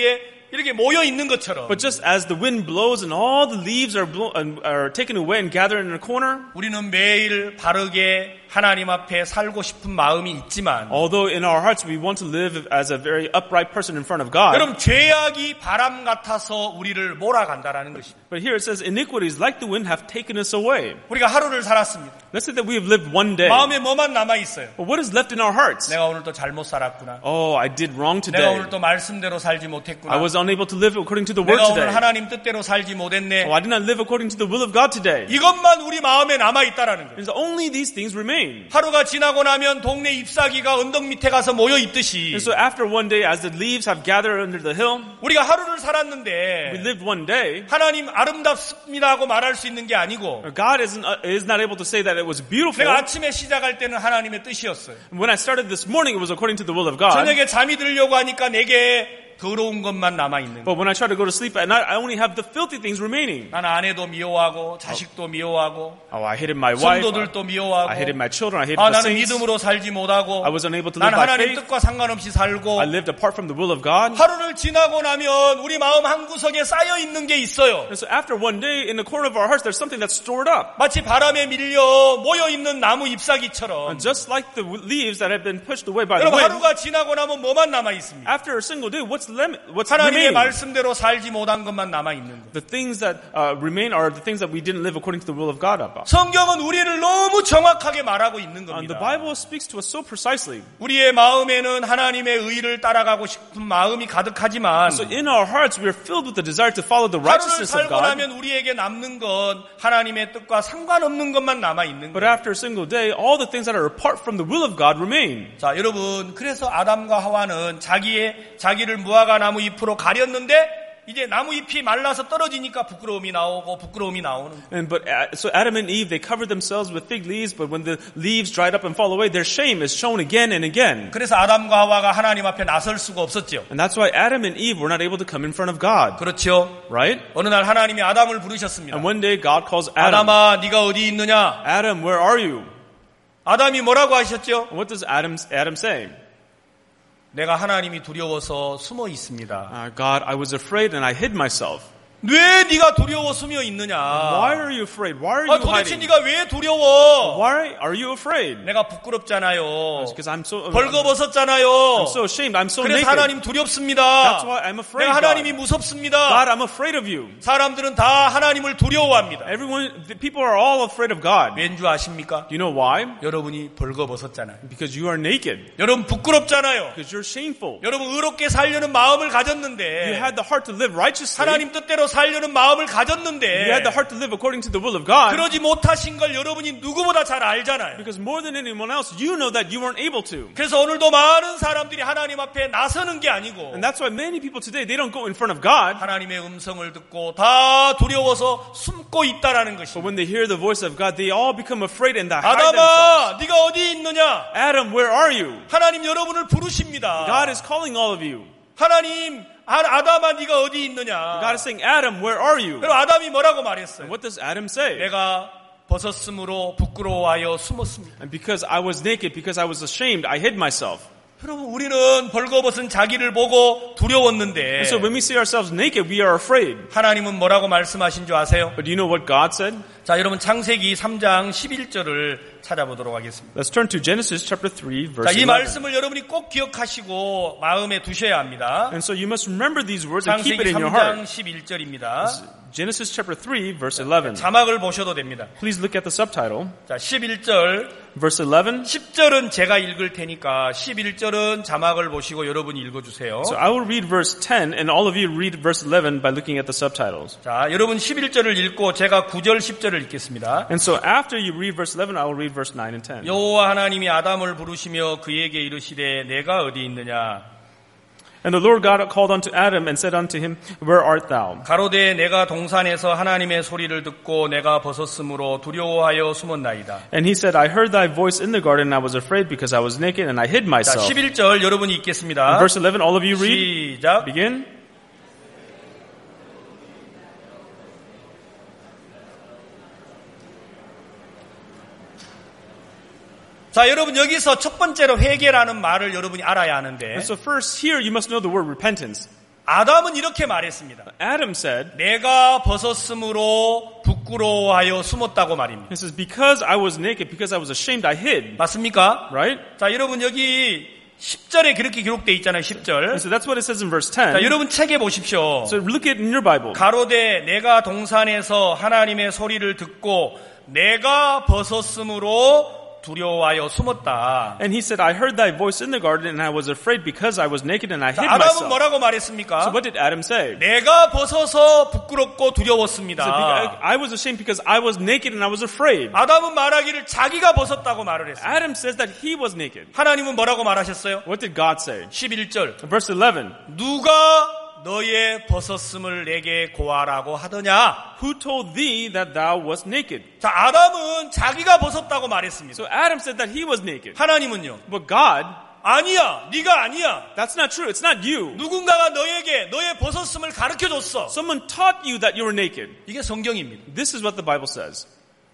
이렇게 모여 있는 것처럼 But just as the wind blows and all the leaves are blow, are taken away and gathered in a corner, 우리는 매일 바르게 하나님 앞에 살고 싶은 마음이 있지만 although in our hearts we want to live as a very upright person in front of God, 여러분 죄악이 바람 같아서 우리를 몰아간다라는 것입니다. but here it says iniquities like the wind have taken us away. 우리가 하루를 살았습니다. Let's say that we have lived one day. 마음에 뭐만 남아 있어요. But what is left in our hearts? 내가 오늘 또 잘못 살았구나. Oh, I did wrong 내가 today. 오늘 또 말씀대로 살지 못했구나. I was unable to live according to the word 내가 오늘 today. 하나님 뜻대로 살지 못했네. Oh, I did not live according to the will of God today. 이것만 우리 마음에 남아 있다라는 거예요. Because only these things remain. 하루가 지나고 나면 동네 잎사귀가 언덕 밑에 가서 모여 있듯이 And so after one day, as the leaves have gathered under the hill, 우리가 하루를 we 살았는데 lived one day. 하나님 아름답습니다 하고 말할 수 있는 게 아니고 God isn't, uh, is not able to say that it was beautiful. 내가 아침에 시작할 때는 하나님의 뜻이었어요. When I started this morning, it was according to the will of God. 저녁에 잠이 들려고 하니까 내게 더러운 것만 남아있는 거예요. But when I try to go to sleep at night, I only have the filthy things remaining. 나는 아내도 미워하고 자식도 미워하고 Oh, I hated my wife. 성도들도 I 미워하고 hated my children. I hated 아, the 나는 saints. 믿음으로 살지 못하고 I was unable to live 나는 by 하나님 faith. 뜻과 상관없이 살고 I lived apart from the will of God. 하루를 지나고 나면 우리 마음 한구석에 쌓여 있는 게 있어요. And so after one day, in the corner of our hearts, there's something that's stored up. 마치 바람에 밀려 모여 있는 나무 잎사귀처럼. And just like the leaves that have been pushed away by the 여러분 wind, 하루가 지나고 나면 뭐만 남아 있습니다. after a single day, what's lim- what's 하나님의 remaining? 말씀대로 살지 못한 것만 남아 있는 거예요. The things that uh, remain are the things that we didn't live according to the will of God about. 성경은 우리를 너무 정확하게 말하고 있는 And the 겁니다. Bible speaks to us so precisely. 우리의 마음에는 하나님의 의를 따라가고 싶은 마음이 가득하지만 So in our hearts, we are filled with the desire to follow the 하루를 righteousness of 살고 God. 나면 우리에게 남는 건 하나님의 뜻과 상관없는 것만 남아 있는 But 거예요. after a single day, all the things that are apart from the will of God remain. 자, 여러분, 그래서 아담과 하와는 자기의 자기를 무화과 나무 잎으로 가렸는데 이제 나무 잎이 말라서 떨어지니까 부끄러움이 나오고 부끄러움이 나오는 거예요. And but uh, so Adam and Eve, they covered themselves with fig leaves, but when the leaves dried up and fall away, their shame is shown again and again. 그래서 아담과 하와가 하나님 앞에 나설 수가 없었죠. And that's why Adam and Eve were not able to come in front of God. 그렇죠. Right? 어느 날 하나님이 아담을 부르셨습니다. And one day God calls Adam. 아담아, 네가 어디 있느냐? Adam, where are you? 아담이 뭐라고 하셨죠? And what does Adam, Adam say? 내가 하나님이 두려워서 숨어 있습니다. Uh, God, I was afraid and I hid myself. 왜 네가 두려워 숨어 있느냐? Why are you afraid? Why are 아, you 도대체 hiding? 네가 왜 두려워? Why are you afraid? 내가 부끄럽잖아요. Because I'm so, I'm 벌거벗었잖아요. so ashamed. I'm so 그래서 naked. 하나님 두렵습니다. That's why I'm afraid, 내가 하나님이 God. 무섭습니다. God, I'm afraid of you. 사람들은 다 하나님을 두려워합니다. Everyone, the people are all afraid of God. 왠줄 아십니까? You know why? 여러분이 벌거벗었잖아요. Because you are naked. 여러분 부끄럽잖아요. Because you're shameful. 여러분 의롭게 살려는 마음을 You 가졌는데 had the heart to live righteously. 하나님 뜻대로 살려는 마음을 You had 가졌는데 the heart to live according to the will of God. 그러지 못하신 걸 여러분이 누구보다 잘 알잖아요. Because more than anyone else, you know that you weren't able to. 그래서 오늘도 많은 사람들이 하나님 앞에 나서는 게 아니고 And that's why many people today, they don't go in front of God. 하나님의 음성을 듣고 다 두려워서 숨고 있다라는 But 것입니다. when they hear the voice of God, they all become afraid and they hide themselves. 아담아, 네가 어디 있느냐? Adam, where are you? 하나님 여러분을 부르십니다. God is calling all of you. 하나님, 아, 아담아, 네가 어디 있느냐? God is saying, Adam, where are you? 그럼 아담이 뭐라고 말했어요? And what does Adam say? 내가 벗었으므로 부끄러워하여 숨었습니다. And because I was naked, because I was ashamed, I hid myself. 여러분, 우리는 벌거벗은 자기를 보고 두려웠는데 And so when we see ourselves naked, we are afraid. 하나님은 뭐라고 말씀하신 줄 아세요? But do you know what God said? 자, 여러분 창세기 삼 장 십일 절을 찾아보도록 하겠습니다. Let's turn to Genesis chapter three, 자, verse 이 eleven. 말씀을 여러분이 꼭 기억하시고 마음에 두셔야 합니다. And so you must remember these words and keep it 창세기 in your 삼 장 heart. 십일 절입니다. Genesis chapter three, verse eleven. 자막을 보셔도 됩니다. Please look at the subtitle. 자, 십일 절, Verse eleven. 십 절은 제가 읽을 테니까 십일 절은 자막을 보시고 여러분이 읽어주세요. So I will read verse ten, and all of you read verse eleven by looking at the subtitles. 자, 여러분 십일 절을 읽고 제가 구 절, 십 절을 읽겠습니다. And so after you read verse eleven, I will read verse nine and ten. 여호와 하나님이 아담을 부르시며 그에게 이르시되 내가 어디 있느냐? And the Lord God called unto Adam and said unto him, Where art thou? 가로되 내가 동산에서 하나님의 소리를 듣고 내가 벗었으므로 두려워하여 숨었나이다. And he said, I heard thy voice in the garden, and I was afraid because I was naked, and I hid 자, myself. 십일 절 여러분이 읽겠습니다. And verse eleven, all of you read. 시작. Begin. 자, 여러분 여기서 첫 번째로 회개라는 말을 여러분이 알아야 하는데 And so first here you must know the word repentance. 아담은 이렇게 말했습니다. Adam said, 내가 벗었으므로 부끄러워하여 숨었다고 말입니다. he says, because I was naked, because I was ashamed, I hid. 맞습니까? Right? 자, 여러분 여기 십 절에 그렇게 기록되어 있잖아요. 십 절. And so that's what it says in verse 자, ten. 여러분 책에 보십시오. So look at it in your Bible. 가로되 내가 동산에서 하나님의 소리를 듣고 내가 벗었으므로 두려워하여 숨었다. And he said, I heard thy voice in the garden, and I was afraid because I was naked and I 자, hid 아담은 myself. 뭐라고 말했습니까? So what did Adam say? 내가 벗어서 부끄럽고 He said, 두려웠습니다. I was ashamed because I was naked and I was afraid. 아담은 말하기를 자기가 벗었다고 말을 했어요. Adam says that he was naked. 하나님은 뭐라고 말하셨어요? What did God say? 십일 절. Verse eleven. 누가 너의 벗었음을 내게 고하라고 하더냐? Who told thee that thou wast naked? 자, 아담은 자기가 벗었다고 말했습니다. So Adam said that he was naked. 하나님은요? But God, 아니야, 네가 아니야. that's not true. It's not you. 누군가가 너에게 너의 벗었음을 가르쳐줬어. Someone taught you that you were naked. 이게 성경입니다. This is what the Bible says.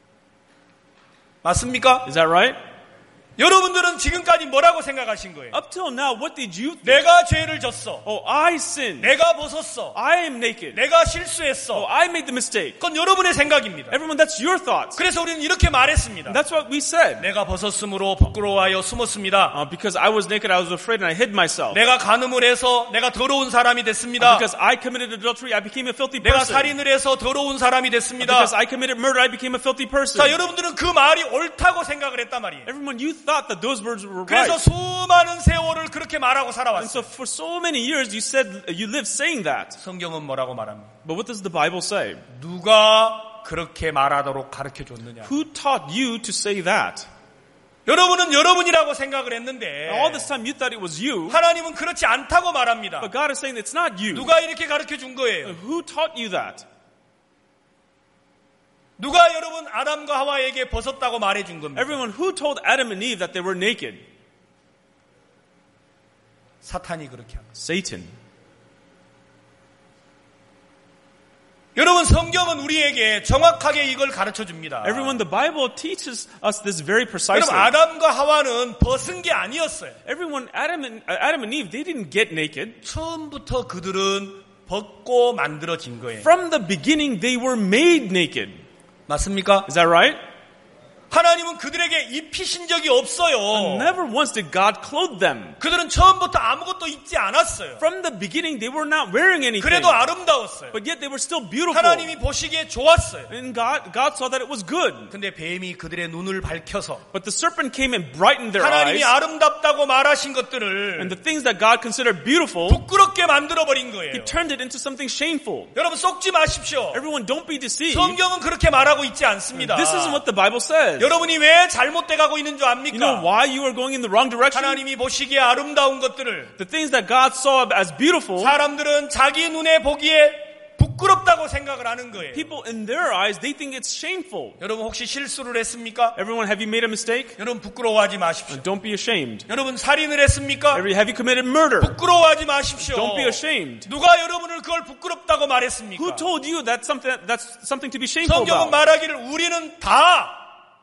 맞습니까? Is that right? 여러분들은 지금까지 뭐라고 생각하신 거예요? Up till now, what did you think? 내가 죄를 졌어. Oh, I sinned. 내가 벗었어. I am naked. 내가 Oh, 실수했어. I made the mistake. 그건 여러분의 생각입니다. Everyone, that's your thoughts. 그래서 우리는 이렇게 말했습니다. That's what we said. 내가 벗었으므로 부끄러워하여 숨었습니다. Uh, because I was naked, I was afraid, and I hid myself. 내가 간음을 해서 내가 더러운 사람이 Uh, 됐습니다. because I committed adultery, I became a filthy 내가 person. 살인을 해서 더러운 사람이 Uh, 됐습니다. because I committed murder, I became a filthy person. 자, 여러분들은 그 말이 옳다고 생각을 했단 말이에요. Everyone, you thought that those words were 그래서 right. 수많은 세월을 그렇게 말하고 And 살아왔어요. so for so many years, you said, you lived saying that. 성경은 뭐라고 말합니까? But what does the Bible say? 누가 그렇게 말하도록 가르쳐 줬느냐? Who taught you to say that? 여러분은 여러분이라고 생각을 했는데 All this time you thought it was you, 하나님은 그렇지 않다고 말합니다. but God is saying it's not you. 누가 이렇게 가르쳐 준 거예요? Who taught you that? 누가 여러분 아담과 하와에게 벗었다고 말해 준 겁니다. Everyone, who told Adam and Eve that they were naked? 사탄이 그렇게 합니다. Satan. 여러분 성경은 우리에게 정확하게 이걸 가르쳐 줍니다. Everyone, the Bible teaches us this very 여러분 precisely. 아담과 하와는 벗은 게 아니었어요. Everyone, Adam and, uh, Adam and Eve, they didn't get naked. 처음부터 그들은 벗고 만들어진 거예요. From the beginning, they were made naked. 맞습니까? Is that right? 하나님은 그들에게 입히신 적이 없어요. Never once did God clothe them. 그들은 처음부터 아무것도 입지 않았어요. From the beginning, they were not wearing anything. 그래도 아름다웠어요. But yet they were still beautiful. 하나님이 보시기에 좋았어요. And God, God saw that it was good. 근데 뱀이 그들의 눈을 밝혀서 But the serpent came and brightened their 하나님이 eyes. 아름답다고 말하신 것들을 And the things that God considered beautiful, 부끄럽게 만들어버린 거예요. He turned it into something shameful. 여러분 속지 마십시오. Everyone, don't be deceived. 성경은 그렇게 말하고 있지 않습니다. This isn't what the Bible says. 여러분이 왜 잘못돼 가고 있는 줄 You know 압니까? why you are going in the wrong direction? 하나님이 보시기에 아름다운 것들을 The things that God saw as beautiful, 사람들은 자기 눈에 보기에 부끄럽다고 생각을 하는 거예요. people in their eyes, they think it's shameful. 여러분 혹시 실수를 했습니까? Everyone, have you made a mistake? 여러분 부끄러워하지 마십시오. Don't be ashamed. 여러분 살인을 했습니까? Have you committed murder? 부끄러워하지 마십시오. Don't be ashamed. 누가 여러분을 그걸 부끄럽다고 말했습니까? Who told you that's something, that's something to be shameful 성경은 about? 말하기를 우리는 다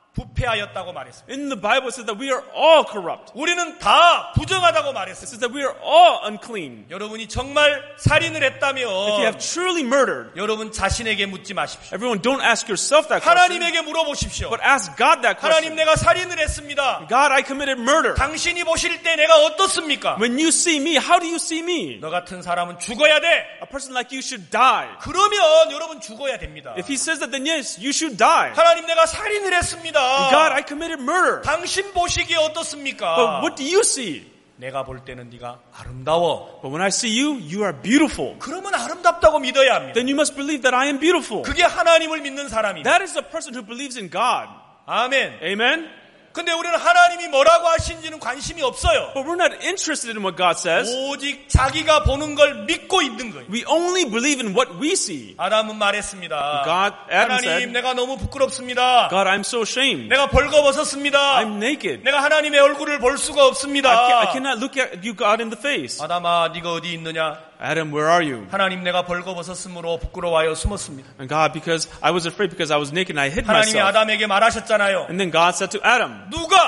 부패하였다고 말했습니다. In the Bible, it says that we are all corrupt. 우리는 다 부정하다고 It 말했습니다. says that we are all unclean. 여러분이 정말 살인을 했다면 If you have truly murdered, 여러분 자신에게 묻지 마십시오. everyone, don't ask yourself that question, 하나님에게 물어보십시오. but ask God that 하나님 question. 내가 살인을 했습니다. God, I committed murder. 당신이 보실 때 내가 어떻습니까? When you see me, how do you see me? 너 같은 사람은 죽어야 돼. A person like you should die. 그러면 여러분 죽어야 됩니다. If he says that, then yes, you should die. 하나님 내가 살인을 했습니다. God, I committed murder. 당신 보시기에 어떻습니까? But what do you see? 내가 볼 때는 네가 아름다워. But when I see you, you are beautiful. 그러면 아름답다고 믿어야 합니다. Then you must believe that I am beautiful. 그게 하나님을 믿는 사람입니다. That is a person who believes in God. 아멘. Amen? 근데 우리는 하나님이 뭐라고 하신지는 관심이 없어요. But we're not interested in what God says. 오직 자기가 보는 걸 믿고 있는 거예요. We only believe in what we see. 아담은 말했습니다. God, Adam 하나님 said, 내가 너무 부끄럽습니다. God, I'm so ashamed. 내가 벌거벗었습니다. I'm naked. 내가 하나님의 얼굴을 볼 수가 없습니다. I, can, I cannot look at you, God, in the face. 아담아 네가 어디 있느냐? Adam, where are you? 하나님 내가 벌거벗었으므로 부끄러워하여 숨었습니다. And God, because I was afraid because I was naked and I hid 하나님이 myself. 아담에게 말하셨잖아요. And then God said to Adam, 누가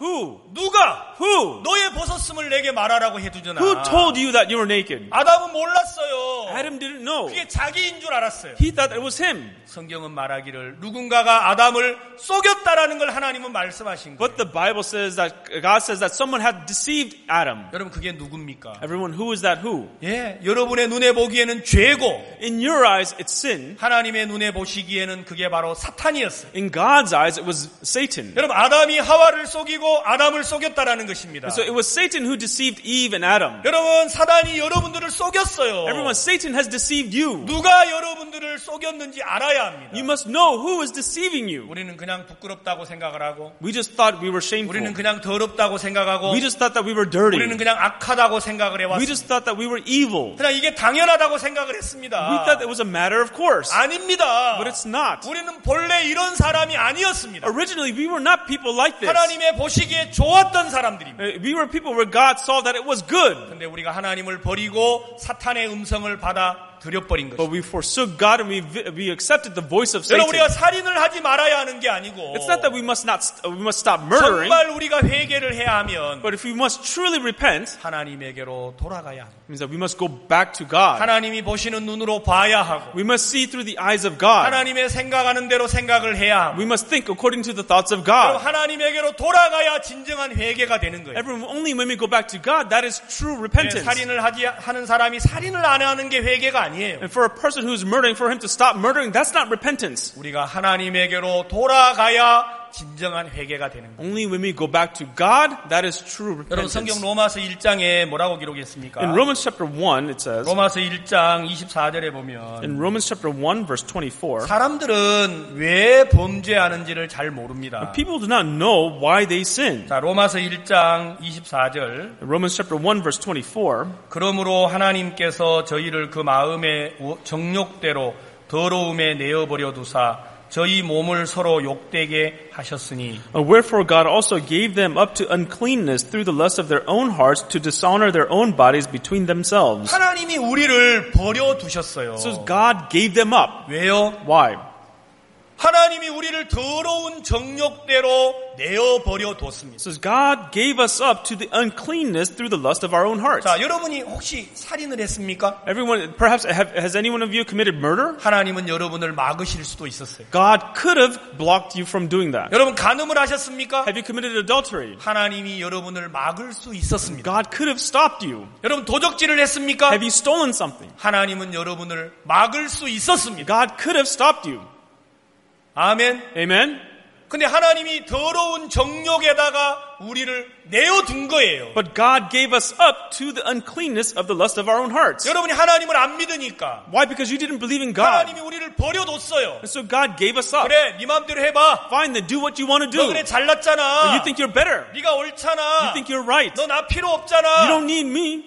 Who? 누가? Who? 너의 벗었음을 내게 말하라고 해두잖아. Who told you that you were naked? 아담은 몰랐어요. Adam didn't know. 그게 자기인 줄 알았어요. He thought it was him. 성경은 말하기를 누군가가 아담을 속였다라는 걸 하나님은 말씀하신 거예요. But the Bible says that God says that someone had deceived Adam. 여러분 그게 누굽니까? Everyone, who is that who? 예, 여러분의 눈에 보기에는 죄고 In your eyes, it's sin. 하나님의 눈에 보시기에는 그게 바로 사탄이었어요. In God's eyes, it was Satan. 여러분 아담이 하와를 속이고 아담을 속였다라는 것입니다. So it was Satan who deceived Eve and Adam. 여러분 사단이 여러분들을 속였어요. Everyone, Satan has deceived you. 누가 여러분들을 속였는지 알아야 합니다. You must know who is deceiving you. 우리는 그냥 부끄럽다고 생각을 하고 We just thought we were shameful. 우리는 그냥 더럽다고 생각하고 We just thought that we were dirty. 우리는 그냥 악하다고 생각을 We 해왔습니다. just thought that we were evil. 그냥 이게 당연하다고 생각을 했습니다. We thought it was a matter of course. 아닙니다. But it's not. 우리는 본래 이런 사람이 아니었습니다. Originally, we were not people like this. 하나님의 보시기에 좋았던 사람들입니다. Uh, We were people where God saw that it was good. 그런데 우리가 하나님을 버리고 사탄의 음성을 받아 들여버린 But 것입니다. we forsook God and we we accepted the voice of 여러분 Satan. 우리가 살인을 하지 말아야 하는 게 아니고 It's not that we must not we must stop murdering, 정말 우리가 회개를 해야 하면 but if we must truly repent, 하나님에게로 돌아가야 합니다. it means that we must go back to God. 하나님이 보시는 눈으로 봐야 하고 We must see through the eyes of God. 하나님의 생각하는 대로 생각을 해야 하고 We must think according to the thoughts of 그리고 God. 하나님에게로 돌아가야 진정한 회개가 되는 거예요. Everyone, only when we go back to God, that is true 네, repentance. 살인을 하지 하는 사람이 살인을 안 하는 게 회개가 아니에요. And for a person who's murdering, for him to stop murdering, that's not repentance. 우리가 하나님에게로 돌아가야 진정한 회개가 되는 거예요. Only when we go back to God, that is true 여러분 repentance. 성경 로마서 일 장에 뭐라고 기록했습니까? In Romans chapter one, it says, 로마서 일 장 이십사 절에 보면 in Romans chapter one, verse twenty-four, 사람들은 왜 범죄하는지를 잘 모릅니다. people do not know why they sin. 자, 로마서 일 장 이십사 절. In Romans chapter one, verse twenty-four, 그러므로 하나님께서 저희를 그 마음의 정욕대로 더러움에 내어버려 두사 저희 몸을 서로 욕되게 하셨으니 wherefore God also gave them up to uncleanness through the lust of their own hearts to dishonor their own bodies between themselves. 하나님이 우리를 버려 두셨어요. So God gave them up. 왜요? Why? 하나님이 우리를 더러운 정욕대로 내어버려 뒀습니다. So God gave us up to the uncleanness through the lust of our own hearts. 자, 여러분이 혹시 살인을 했습니까? Everyone, perhaps, have, has anyone of you committed murder? 하나님은 여러분을 막으실 수도 있었어요. God could have blocked you from doing that. 여러분 간음을 하셨습니까? Have you committed adultery? 하나님이 여러분을 막을 수 있었습니다. God could have stopped you. 여러분 도적질을 했습니까? Have you stolen something? 하나님은 여러분을 막을 수 있었습니다. God could have stopped you. 아멘. Amen? 근데 하나님이 더러운 정욕에다가 우리를 내어둔 거예요. But God gave us up to the uncleanness of the lust of our own hearts. 여러분이 하나님을 안 믿으니까 Why? Because you didn't believe in God. 하나님이 우리를 버려뒀어요. And so God gave us up. 그래, 네 맘대로 해봐. Fine, then do what you want to 너 do. 그래 But 잘났잖아. you think you're better. 네가 You 옳잖아. think you're right. 너 나 필요 You 없잖아. don't need me.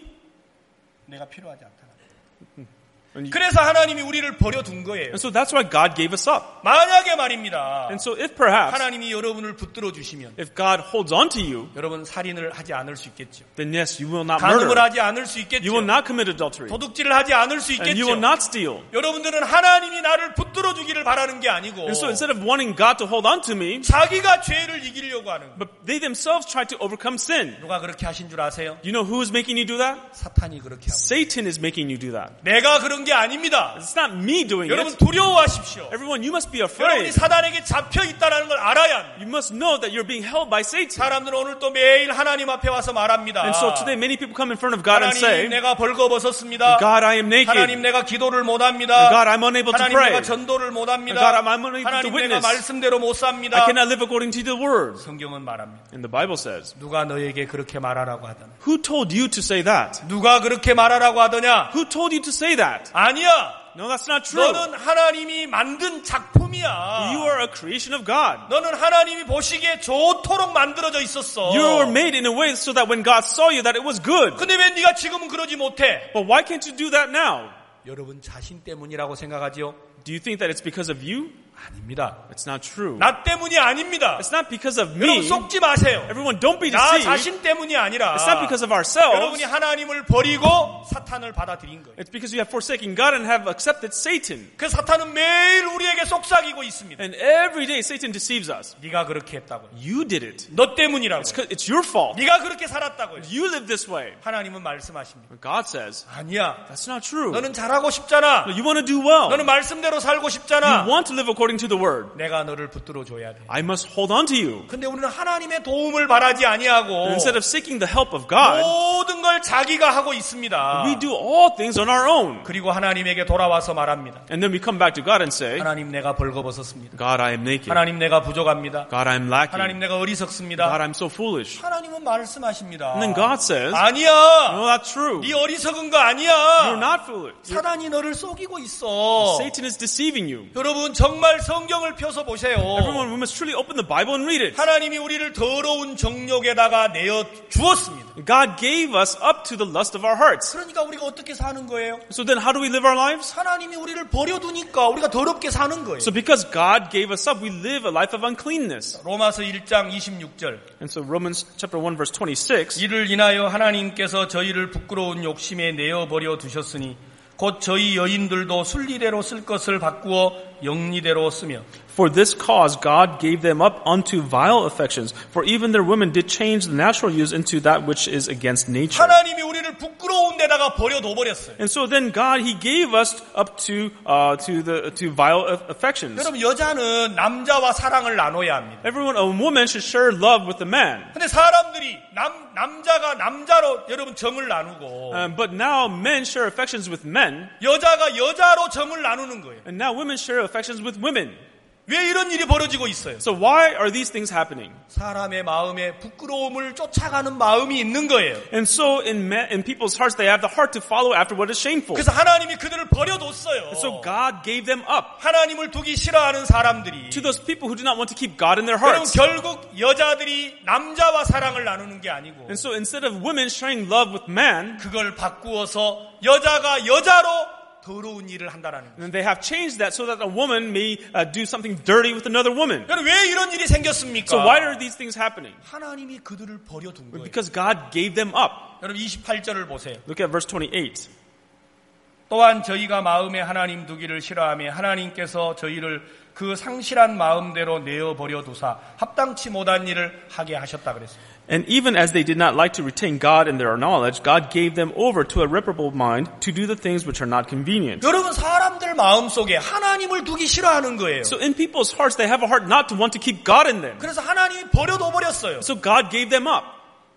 내가 필요하지 않다. And, you, 그래서 하나님이 우리를 버려둔 거예요. and so that's why God gave us up. 만약에 말입니다. And so if perhaps, 하나님이 여러분을 붙들어 주시면 if God holds on to you, 여러분 살인을 하지 않을 수 있겠죠. then yes, you will not 간음을 murder. 하지 않을 수 있겠죠. You will not commit adultery. 도둑질을 하지 않을 수 And you will 있겠죠. not steal. 여러분들은 하나님이 나를 붙들어 주기를 바라는 게 아니고 And so instead of wanting God to hold on to me, 자기가 죄를 이기려고 하는 거예요. but they themselves try to overcome sin. 누가 그렇게 하신 줄 아세요? You know who is making you do that? 사탄이 그렇게 하고 Satan is making you do that. 내가 그런 게 아닙니다. It's not me doing 여러분 it. 두려워하십시오. Everyone, you must be 여러분이 afraid. 사단에게 잡혀 있다는 걸 알아야 합니다. You must know that you're being held by Satan. 사람들은 오늘 또 매일 하나님 앞에 와서 말합니다. And so today many people come in front of God and 하나님 say, 내가 벌거벗었습니다. God, I am 하나님 naked. 내가 기도를 못합니다. God, I'm unable to 하나님 pray. 내가 전도를 못합니다. God, I'm unable to 하나님 내가 witness. 말씀대로 못 I 삽니다. cannot live according to the word. 성경은 말합니다. And the Bible says, 누가 너에게 그렇게 말하라고 하더냐? who told you to say that? 누가 그렇게 말하라고 하더냐? Who told you to say that? 아니야. No, that's not true. 너는 하나님이 만든 작품이야. You are a creation of God. 너는 하나님이 보시기에 좋도록 만들어져 있었어. You were made in a way so that when God saw you that it was good. 근데 왜 네가 지금은 그러지 못해? But why can't you do that now? 여러분 자신 때문이라고 생각하지요? Do you think that it's because of you? 아닙니다. It's not true. 나 때문이 아닙니다. It's not because of 여러분 me. 속지 마세요. Everyone, don't be 나 deceived. 자신 때문이 아니라 It's not because of ourselves. 여러분이 하나님을 버리고 사탄을 받아들인 거예요. It's because you have forsaken God and have accepted Satan. 그 사탄은 매일 우리에게 속삭이고 있습니다. And every day Satan deceives us. 네가 그렇게 했다고. You did it. 너 때문이라고. It's, 'cause it's your fault. 네가 그렇게 살았다고. You live this way. 하나님은 말씀하십니다. But God says, 아니야. that's not true. 너는 잘하고 싶잖아. You want to do well. 너는 말씀대로 살고 You 싶잖아. want to live according to the word. 내가 너를 붙들어 줘야 돼. I must hold on to you. 근데 우리는 하나님의 도움을 바라지 아니하고 And instead of seeking the help of God, 모든 걸 자기가 하고 있습니다. we do all things on our own. 그리고 하나님에게 돌아와서 말합니다. And then we come back to God and say, 하나님 내가 벌거벗었습니다. God, I am naked. 하나님 내가 부족합니다. God, I am lacking. 하나님 내가 어리석습니다. God, I'm so foolish. 하나님은 말씀하십니다. And then God says, 아니야. no, that's true. 네 어리석은 거 You're 아니야. not foolish. 사단이 너를 속이고 있어. Satan is deceiving you. 여러분 정말 성경을 펴서 보세요. Everyone, we must truly open the Bible and read it. 하나님이 우리를 더러운 정욕에다가 내어 주었습니다. God gave us up to the lust of our hearts. 그러니까 우리가 어떻게 사는 거예요? So then how do we live our lives? 하나님이 우리를 버려두니까 우리가 더럽게 사는 거예요. So because God gave us up, we live a life of uncleanness. 로마서 일 장 이십육 절. And so Romans chapter one verse twenty-six, 이를 인하여 하나님께서 저희를 부끄러운 욕심에 내어버려 두셨으니 곧 저희 여인들도 순리대로 쓸 것을 바꾸어 영리대로 쓰며 for this cause God gave them up unto vile affections, for even their women did change the natural use into that which is against nature. 하나님이 우리를 부끄러운 데다가 버려둬 버렸어요. And so then God, He gave us up to uh, to the to vile affections. 여러분 여자는 남자와 사랑을 나눠야 합니다. Everyone, a woman should share love with the man. 근데 사람들이 남 남자가 남자로 여러분 정을 나누고 Um, but now men share affections with men, 여자가 여자로 정을 나누는 거예요. and now women share affections with women. 왜 이런 일이 벌어지고 있어요? So why are these things happening? 사람의 마음에 부끄러움을 쫓아가는 마음이 있는 거예요. And so in men, in people's hearts, they have the heart to follow after what is shameful. 그래서 하나님이 그들을 버려뒀어요. And so God gave them up 하나님을 두기 싫어하는 사람들이 to those people who do not want to keep God in their 여러분 hearts. 결국 여자들이 남자와 사랑을 나누는 게 아니고 And so instead of women sharing love with man, 그걸 바꾸어서 여자가 여자로 더러운 일을 한다라는 거예요. and they have changed that so that a woman may uh, do something dirty with another woman. 여러분 왜 이런 일이 생겼습니까? So why are these things happening? 하나님이 그들을 버려둔 거예요. Because God gave them up. 여러분 이십팔 절을 보세요. Look at verse twenty-eight. 또한 저희가 마음에 하나님 두기를 싫어하며 하나님께서 저희를 그 상실한 마음대로 내어버려 두사 합당치 못한 일을 하게 하셨다 그랬어요. And even as they did not like to retain God in their knowledge, God gave them over to a reprobate mind to do the things which are not convenient. 여러분 사람들 마음속에 하나님을 두기 싫어하는 거예요. So in people's hearts, they have a heart not to want to keep God in them. 그래서 하나님이 버려둬 버렸어요. So God gave them up.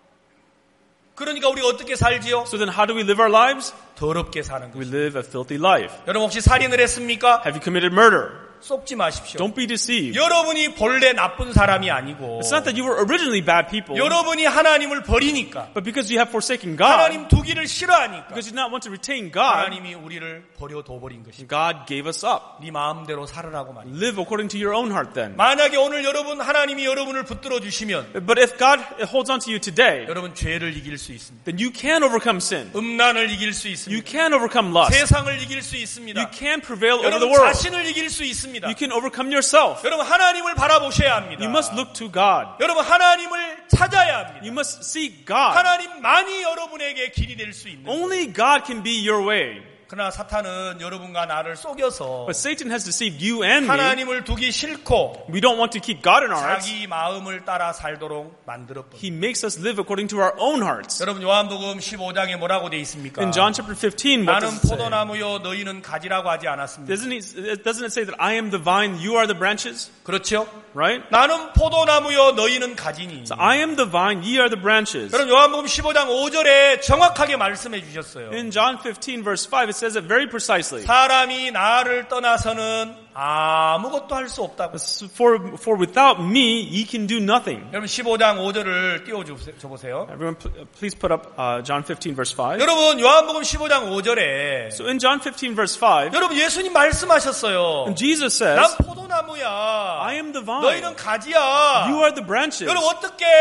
그러니까 우리가 어떻게 살지요? So then how do we live our lives? 더럽게 사는 We 거죠. live a filthy life. 여러분 혹시 살인을 했습니까? Have you committed murder? 속지 마십시오. Don't be deceived. 여러분이 본래 나쁜 사람이 아니고 It's not that you were originally bad people, 여러분이 하나님을 버리니까 but because you have forsaken God, 하나님 두기를 싫어하니까 because you do not want to retain God, 하나님이 우리를 버려둬 버린 것입니다. God gave us up. 네 마음대로 살으라고 말입니다. Live according to your own heart then. 만약에 오늘 여러분 하나님이 여러분을 붙들어 주시면 But if God holds on to you today, 여러분 죄를 이길 수 있습니다. then you can overcome sin. 음란을 이길 수 You 있습니다. can overcome lust. 세상을 이길 수 있습니다. You can prevail over the 여러분 world. 자신을 이길 수 있습니다. You can overcome yourself. 여러분 하나님을 바라보셔야 합니다. You must look to God. 여러분 하나님을 찾아야 합니다. You must seek God. 하나님만이 여러분에게 길이 될 수 있는 거예요. Only God can be your way. 그러나 사탄은 여러분과 나를 속여서 But Satan has deceived you and me. 하나님을 두기 싫고 We don't want to keep God in our hearts. 자기 마음을 따라 살도록 만들었거든요. He makes us live according to our own hearts. 여러분 요한복음 십오 장에 뭐라고 돼 있습니까? In John chapter fifteen, what 나는 does it say? 포도나무요 너희는 가지라고 하지 않았습니까? Doesn't it, doesn't it say that I am the vine, you are the branches? 그렇죠? Right? 나는 포도나무요 너희는 가지니. So I am the vine, ye are the branches. 여러분 요한복음 십오 장 오 절에 정확하게 말씀해 주셨어요. In John fifteen verse five, it says it very precisely. 사람이 나를 떠나서는 아무것도 할 수 없다고. For, for without me, ye can do nothing. 여러분 십오 장 오 절을 띄워줘보세요. Everyone, please put up uh, John fifteen verse five. 여러분 요한복음 십오 장 오 절에 So in John fifteen verse five, 여러분 예수님 말씀하셨어요. and Jesus 난 says, 포도나무야. I am the vine. 너희는 가지야. You are the branches. 여러분 어떻게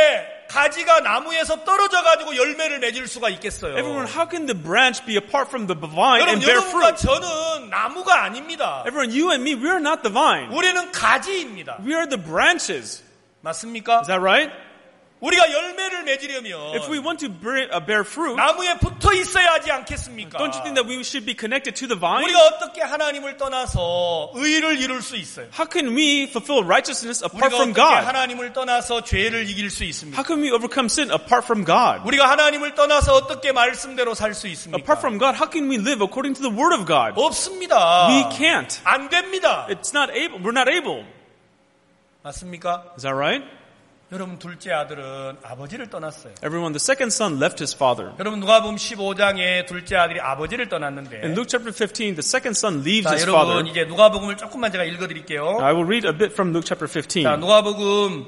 가지가 나무에서 떨어져 가지고 열매를 맺을 수가 있겠어요? Everyone, how can the branch be apart from the vine 여러분, and bear 여러분과 fruit? 저는 나무가 아닙니다. Everyone, you and me, we are not the vine. 우리는 가지입니다. We are the branches. 맞습니까? Is that right? 우리가 열매를 맺으려면 If we want to bear, uh, bear fruit, 나무에 붙어 있어야 하지 않겠습니까? don't you think that we should be connected to the vine? 우리가 어떻게 하나님을 떠나서 의를 이룰 수 있어요? How can we fulfill righteousness apart 우리가 from 어떻게 God? 하나님을 떠나서 죄를 이길 수 있습니까? How can we overcome sin apart from God? 우리가 하나님을 떠나서 어떻게 말씀대로 살 수 있습니까? Apart from God, how can we live according to the Word of God? 없습니다. We can't. 안 됩니다. It's not able. We're not able. 맞습니까? Is that right? 여러분 둘째 아들은 아버지를 떠났어요. Everyone, the second son left his father. 여러분 누가복음 십오 장에 둘째 아들이 아버지를 떠났는데 In Luke chapter fifteen, the second son leaves 자, his 여러분 father. 이제 누가복음을 조금만 제가 읽어드릴게요. I will read a bit from Luke chapter fifteen. 자, 누가복음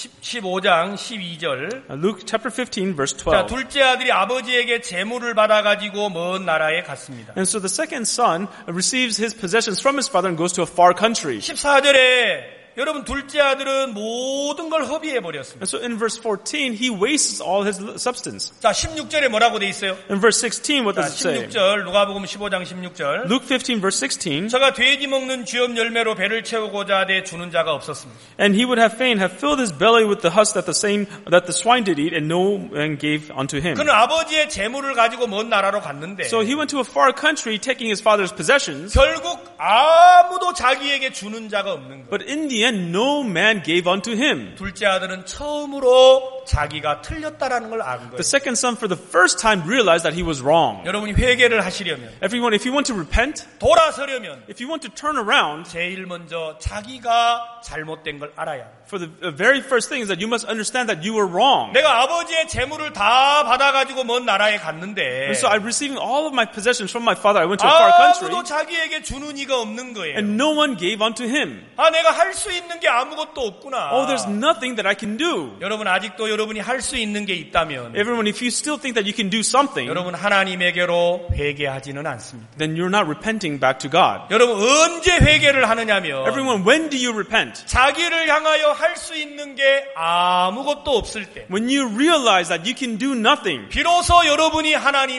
십오 장 십이 절. Luke chapter fifteen, verse 자, twelve. 둘째 아들이 아버지에게 재물을 받아가지고 먼 나라에 갔습니다. And so the second son receives his possessions from his father and goes to a far country. 십사 절에 여러분 둘째 아들은 모든 걸 허비해 버렸습니다. And so in verse fourteen, he wastes all his substance. 자, 십육 절에 뭐라고 돼 있어요? In verse sixteen, what 자, does it say? 십육 절 누가복음 십오 장 십육 절. Luke fifteen, verse sixteen. 저가 돼지 먹는 쥐업 열매로 배를 채우고자 하되 주는 자가 없었습니다. And he would have fain have filled his belly with the husk that the same that the swine did eat, and no man gave unto him. 그는 아버지의 재물을 가지고 먼 나라로 갔는데 So he went to a far country, taking his father's possessions. 결국 아무도 자기에게 주는 자가 없는 거예요. But in the end, no man gave unto him. 둘째 아들은 처음으로 자기가 틀렸다라는 걸 안 거예요. The second son, for the first time, realized that he was wrong. 여러분이 회개를 하시려면, Everyone, if you want to repent, 돌아서려면 if you want to turn around, 제일 먼저 자기가 잘못된 걸 알아야 해요. for the uh, very first thing is that you must understand that you were wrong. 내가 아버지의 재물을 다 받아가지고 먼 나라에 갔는데 And so I'm receiving all of my possessions from my father. I went to a far country, 아무도 자기에게 주는 이가 없는 거예요. and no one gave unto him. 아, 내가 할 수 있는 게 아무것도 없구나. Oh, there's nothing that I can do. 여러분 아직도 여러분이 할 수 있는 게 있다면 Everyone, if you still think that you can do something, 여러분 하나님에게로 회개하지는 않습니다. then you're not repenting back to God. 여러분 언제 회개를 하느냐면 Everyone, when do you repent? 자기를 향하여 할 수 있는 게 아무것도 없을 때, When you realize that you can do nothing. 비로소 여러분이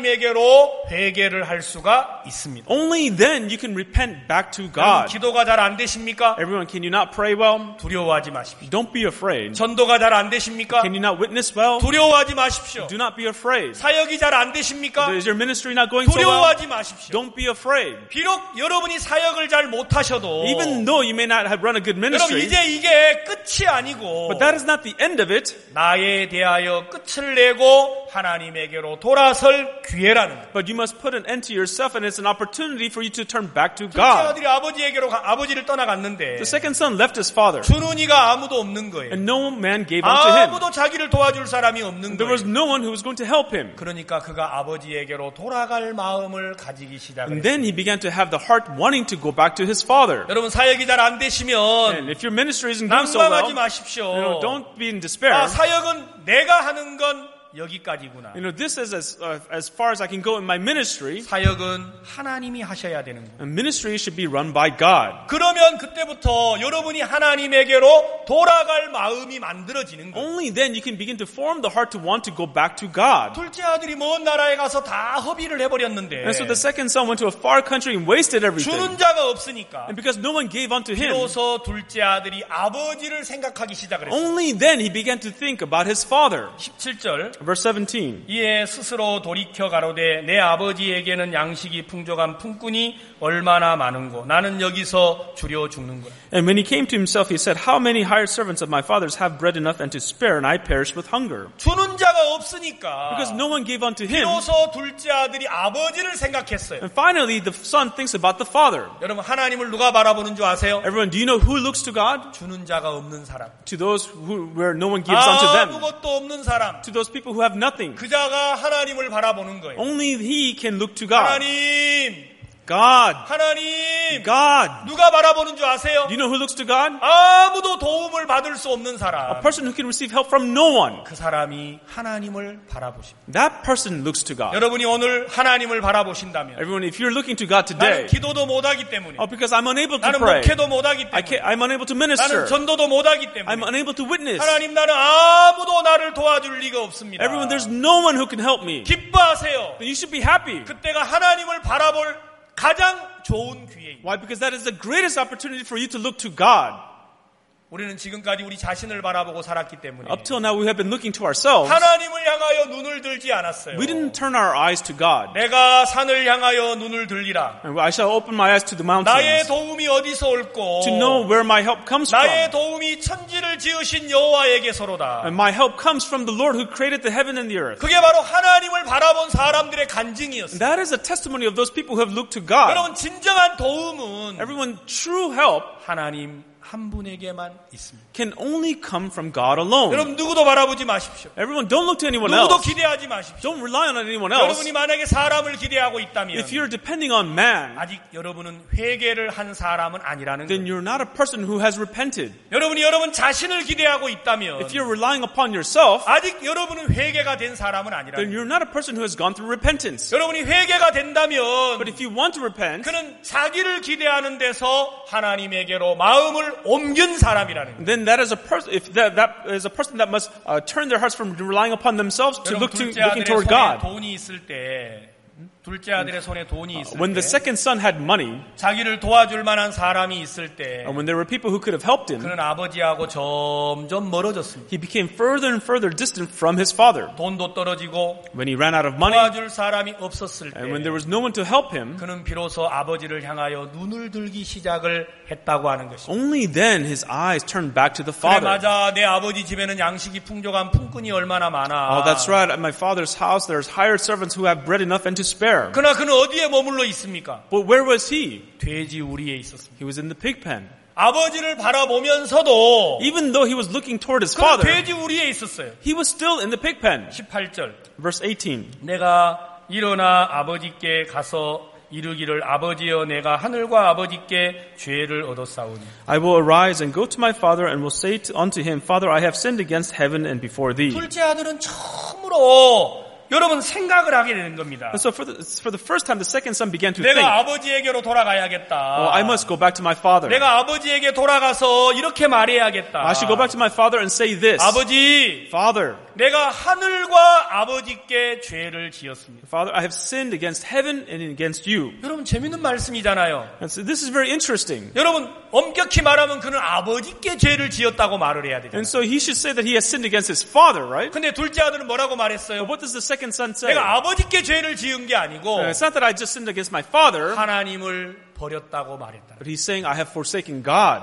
하나님에게로 회개를 할 수가 있습니다. Only then you can repent back to 여러분, God. 기도가 잘 안 되십니까? Everyone, can you not pray well? 두려워하지 마십시오. Don't be afraid. 전도가 잘 안 되십니까? Can you not witness well? 두려워하지 마십시오. Do not be afraid. 사역이 잘 안 되십니까? Is your ministry not going so well? 두려워하지 마십시오. Don't be afraid. 비록 여러분이 사역을 잘 못하셔도 Even though you may not have run a good 여러분 ministry, 이제 이게 끝이 아니고 but that is not the end of it. 나에 대하여 끝을 내고 하나님에게로 돌아설 기회라는 거예요. But you must put an end to yourself, and it's an opportunity for you to turn back to 둘째 God. 아들이 아버지에게로 가, 아버지를 떠나갔는데 The second son left his father, 주는 이가 아무도 없는 거예요. and no man gave unto him. 아무도 자기를 도와줄 사람이 없는 There was 거예요. no one who was going to help him. 그러니까 그가 아버지에게로 돌아갈 마음을 가지기 And 시작했어요. then he began to have the heart wanting to go back to his father. 여러분 사역이 잘 안 되시면 And if your ministry isn't going so 난감하지 well, 마십시오. you know, don't be in despair. 아, 사역은 내가 하는 건 여기까지구나. You know, this is as uh, as far as I can go in my ministry. 사역은 하나님이 하셔야 되는 거예요. And ministry should be run by God. 그러면 그때부터 여러분이 하나님에게로 돌아갈 마음이 만들어지는 거예요. Only then you can begin to form the heart to want to go back to God. 둘째 아들이 먼 나라에 가서 다 허비를 해버렸는데 And so the second son went to a far country and wasted everything. 주는 자가 없으니까 And because no one gave unto him, 비로소 둘째 아들이 아버지를 생각하기 시작을 했어요. only then he began to think about his father. 십칠 절 Verse seventeen. 이에 스스로 돌이켜 가로되 내 아버지에게는 양식이 풍족한 품꾼이 얼마나 많은고 나는 여기서 주려 죽는구나. And when he came to himself, he said, How many hired servants of my father's have bread enough and to spare, and I perish with hunger? 주는 자가 없으니까 Because no one gave unto him. 비로소 둘째 아들이 아버지를 생각했어요. And finally, the son thinks about the father. 여러분 하나님을 누가 바라보는 줄 아세요? Everyone, do you know who looks to God? 주는 자가 없는 사람, To those who, where no one gives unto them. 아무것도 없는 사람, To those people who have nothing. 그 자가 하나님을 바라보는 거예요. Only he can look to God. 하나님, God. 하나님, God. 누가 바라보는 줄 아세요? Do you know who looks to God? 아무도 도움을 받을 수 없는 A 사람. person who can receive help from no one. 그 사람이 하나님을 바라보십니다. That person looks to God. 여러분이 오늘 하나님을 바라보신다면 Everyone, if you're looking to God 나는 today, 기도도 못하기 때문에 oh, because I'm unable to 나는 pray. 목회도 못하기 I 때문에 can't, I'm unable to 나는 minister. 전도도 못하기 I'm 때문에 unable to witness. 하나님 나는 아무도 나를 도와줄 리가 없습니다. Everyone, there's no one who can help me. 기뻐하세요. Then you should be happy. 그때가 하나님을 바라볼 가장 좋은 기회입니다. Why? Because that is the greatest opportunity for you to look to God. 우리는 지금까지 우리 자신을 바라보고 살았기 때문에 Up till now, we have been looking to ourselves. 하나님을 향하여 눈을 들지 않았어요. We didn't turn our eyes to God. 내가 산을 향하여 눈을 들리라. And I shall open my eyes to the 나의 mountains 도움이 어디서 올꼬? to know where my help comes 나의 from. 도움이 천지를 지으신 여호와에게서로다. And my help comes from the Lord who created the heaven and the earth. 그게 바로 하나님을 바라본 사람들의 간증이었어요. That is a testimony of those people who have looked to God. 여러분 진정한 도움은 Everyone, true help 하나님 한 분에게만 있습니다. can only come from God alone. 여러분 누구도 바라보지 마십시오. Everyone, don't look to anyone 누구도 else. 기대하지 마십시오. Don't rely on anyone else. 여러분이 만약에 사람을 기대하고 있다면 If you're depending on man, 아직 여러분은 회개를 한 사람은 아니라는 then 거예요. you're not a person who has repented. 여러분이 여러분 자신을 기대하고 있다면 If you're relying upon yourself, 아직 여러분은 회개가 된 사람은 then 아니라는 거예요. you're not a person who has gone through repentance. 여러분이 회개가 된다면 But if you want to repent, 그는 자기를 기대하는 데서 하나님에게로 마음을 옮긴 사람이라는 거예요. then that is a person. If that, that is a person that must uh, turn their hearts from relying upon themselves to 여러분 look to 둘째 looking 아들의 toward 손에 God. 돈이 있을 때 둘째 아들의 손에 돈이 있을 When the 때 second son had money, 자기를 도와줄 만한 사람이 있을 때 and when there were people who could have helped him, 그는 아버지하고 점점 멀어졌습니다. he became further and further distant from his father. 돈도 떨어지고 When he ran out of money, 도와줄 사람이 없었을 때 and when there was no one to help him, 그는 비로소 아버지를 향하여 눈을 들기 시작을 했다고 하는 것입니다. only then his eyes turned back to the 그래 father. 맞아. 내 아버지 집에는 양식이 풍족한 품꾼이 얼마나 많아. Oh, that's right. At my father's house, there's hired servants who have bread enough and to spare. 그러나 그는 어디에 머물러 있습니까? But where was he? 돼지 우리에 있었습니다. He was in the pig pen. 아버지를 바라보면서도 Even though he was looking toward his 그는 father, 돼지 우리에 있었어요. he was still in the pig pen. 십팔 절. Verse eighteen. 내가 일어나 아버지께 가서 이르기를 아버지여 내가 하늘과 아버지께 죄를 얻었사오니. I will arise and go to my father and will say to, unto him, Father, I have sinned against heaven and before thee. 둘째 아들은 처음으로 여러분 생각을 하게 되는 겁니다. And so for the, for the first time, the second son began to 내가 think, 아버지에게로 돌아가야겠다. oh, I must go back to my father. 내가 아버지에게 돌아가서 이렇게 말해야겠다. I should go back to my father and say this. 아버지, Father, 내가 하늘과 아버지께 죄를 지었습니다. Father, I have sinned against heaven and against you. 여러분 재밌는 말씀이잖아요. And so this is very interesting. 여러분 엄격히 말하면 그는 아버지께 죄를 지었다고 말을 해야 되잖아요. And so he should say that he has sinned against his father, right? 근데 둘째 아들은 뭐라고 말했어요? But what does the second son say? 내가 아버지께 죄를 지은 게 아니고 Uh, It's not that I just sinned against my father, 하나님을 버렸다고 말했다. but he's saying I have forsaken God.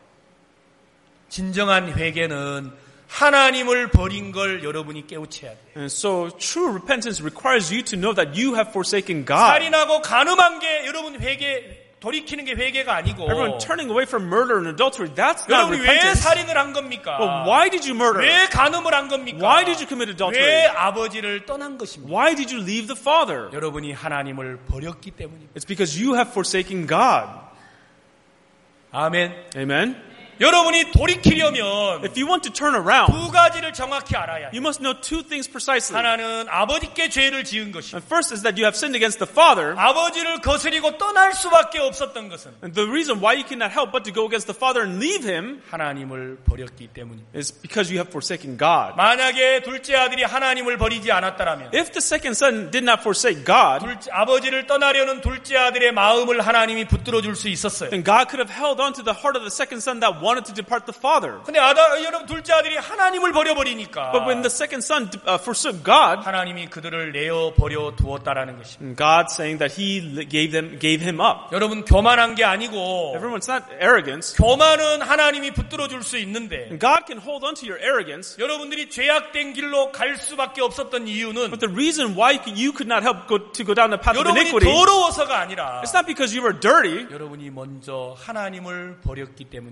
진정한 회개는 하나님을 버린 걸 여러분이 깨우쳐야 돼요. And so true repentance requires you to know that you have forsaken God. 살인하고 간음한 게 여러분 회개 돌이키는 게 회개가 아니고 Everyone turning away from murder and adultery, that's not 여러분이 왜 repentance. 살인을 한 겁니까? But why did you murder? 왜 간음을 한 겁니까? Why did you commit 왜 adultery? 아버지를 떠난 것입니까? Why did you leave the father? 여러분이 하나님을 버렸기 때문입니다. It's because you have forsaken God. 아멘. Amen? 여러분이 돌이키려면 If you want to turn around, 두 가지를 정확히 알아야 해요. you must know two things precisely. 하나는 아버지께 죄를 지은 것입니다. And first is that you have sinned against the father. 아버지를 거스리고 떠날 수밖에 없었던 것은 And the reason why you cannot help but to go against the father and leave him 하나님을 버렸기 때문입니다. is because you have forsaken God. 만약에 둘째 아들이 하나님을 버리지 않았다면 If the second son did not forsake God, 둘째, 아버지를 떠나려는 둘째 아들의 마음을 하나님이 붙들어 줄 수 있었어요. then God could have held on to the heart of the second son that wanted to depart the father. 근데 아다, 여러분 둘째 아들이 하나님을 버려버리니까 But when the second son uh, forsook God, 하나님이 그들을 내어 버려 두었다라는 것입니다. God saying that He gave them, gave him up. 여러분 교만한 게 아니고 Everyone's not arrogance. 교만은 하나님이 붙들어 줄 수 있는데 God can hold on to your arrogance. 여러분들이 죄악된 길로 갈 수밖에 없었던 이유는 But the reason why you could not help go, to go down the path of 여러분이 iniquity, 더러워서가 아니라 it's not because you were dirty, 여러분이 먼저 하나님을 버렸기 때문입니다. but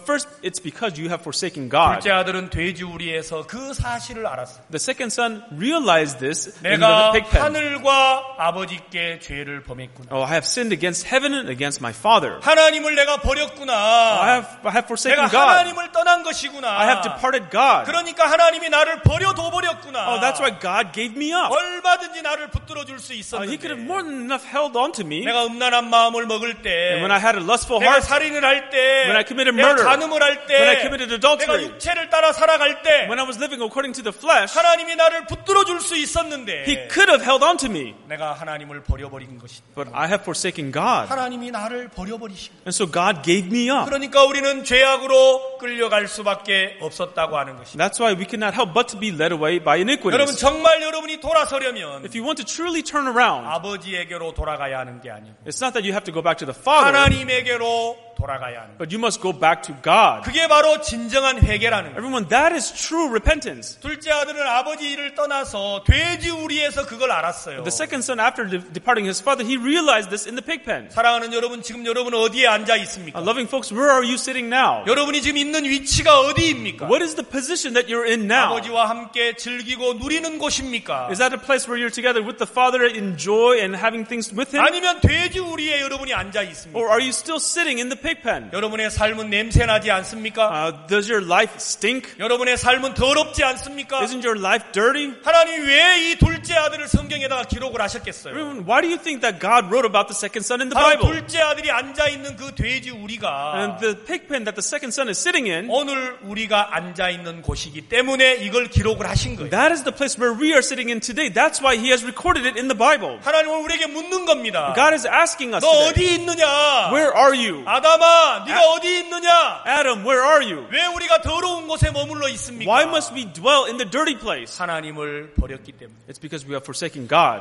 first, it's because you have forsaken God. 둘째 아들은 돼지우리에서 그 사실을 알았어요. The second son realized this in the 내가 pig pen. 하늘과 아버지께 죄를 범했구나. Oh, I have sinned against heaven and against my father. 하나님을 내가 버렸구나. I have, I have forsaken 내가 God. 하나님을 떠난 것이구나. I have departed God. 그러니까 하나님이 나를 버려둬 버렸구나. Oh, that's why God gave me up. 얼마든지 나를 붙들어 줄 수 Uh, he could have 있었는데 more than enough held on to me. 내가 음란한 마음을 먹을 And 때, when I had a lustful 내가 heart, 살인을 할 때, when I committed 내가 murder, 간음을 할 때, when I committed 내가 adultery, 육체를 따라 살아갈 때 when I was living according to the flesh, 하나님이 나를 붙들어 줄 수 있었는데 he could have held on to me. 내가 하나님을 버려버린 것이다. But I have forsaken God. 하나님이 나를 버려버리신 거예요. And so God gave me up. 그러니까 우리는 죄악으로 끌려갈 수밖에 없었다고 하는 것입니다. That's why we cannot help but to be led away by 여러분 iniquities. 정말 여러분이 돌아서려면 If you want to truly turn around, 아버지에게로 돌아가야 하는 게 아니고 it's not that you have to go back to the Father, 하나님에게로 돌아가야 하는 거예요. but you must go back to God. 그게 바로 진정한 회개라는 거예요. Everyone, that is true repentance. 둘째 아들은 아버지 일을 떠나서 돼지우리에서 그걸 알았어요. The second son, after de- departing his father, he realized this in the pig pen. 사랑하는 여러분, 지금 여러분은 어디에 앉아 있습니까? Uh, loving folks, where are you sitting now? 여러분이 지금 있는 위치가 어디입니까? What is the position that you're in now? 아버지와 함께 즐기고 누리는 곳입니까? Is that a place where you're together with the Father, enjoy and having things with Him? 아니면 돼지우리에 여러분이 앉아 있습니까? Or are you still sitting in the pig pen? 여러분의 삶은 냄새나지 않습니까? Uh, does your life stink? 여러분의 삶은 더럽지 않습니까? Isn't your life dirty? 하나님이 왜 이 둘째 아들을 성경에다가 기록을 하셨겠어요? Everyone, why do you think that God wrote about the second son in the 바로 Bible? 둘째 아들이 앉아있는 그 돼지우리가 And the pig pen that the second son is sitting in, 오늘 우리가 앉아있는 곳이기 때문에 이걸 기록을 하신 거예요. that is the place where we are sitting in today. That's why He has recorded it in the Bible. 하나님은 우리에게 묻는 겁니다. God is asking us 너 today, 어디 있느냐? where are you? 아담아, 네가 어디 있느냐? Adam, where are you? 왜 우리가 더러운 곳에 머물러 있습니까? Why must we dwell in the dirty place? 하나님을 버렸기 때문에. It's because we have forsaken God.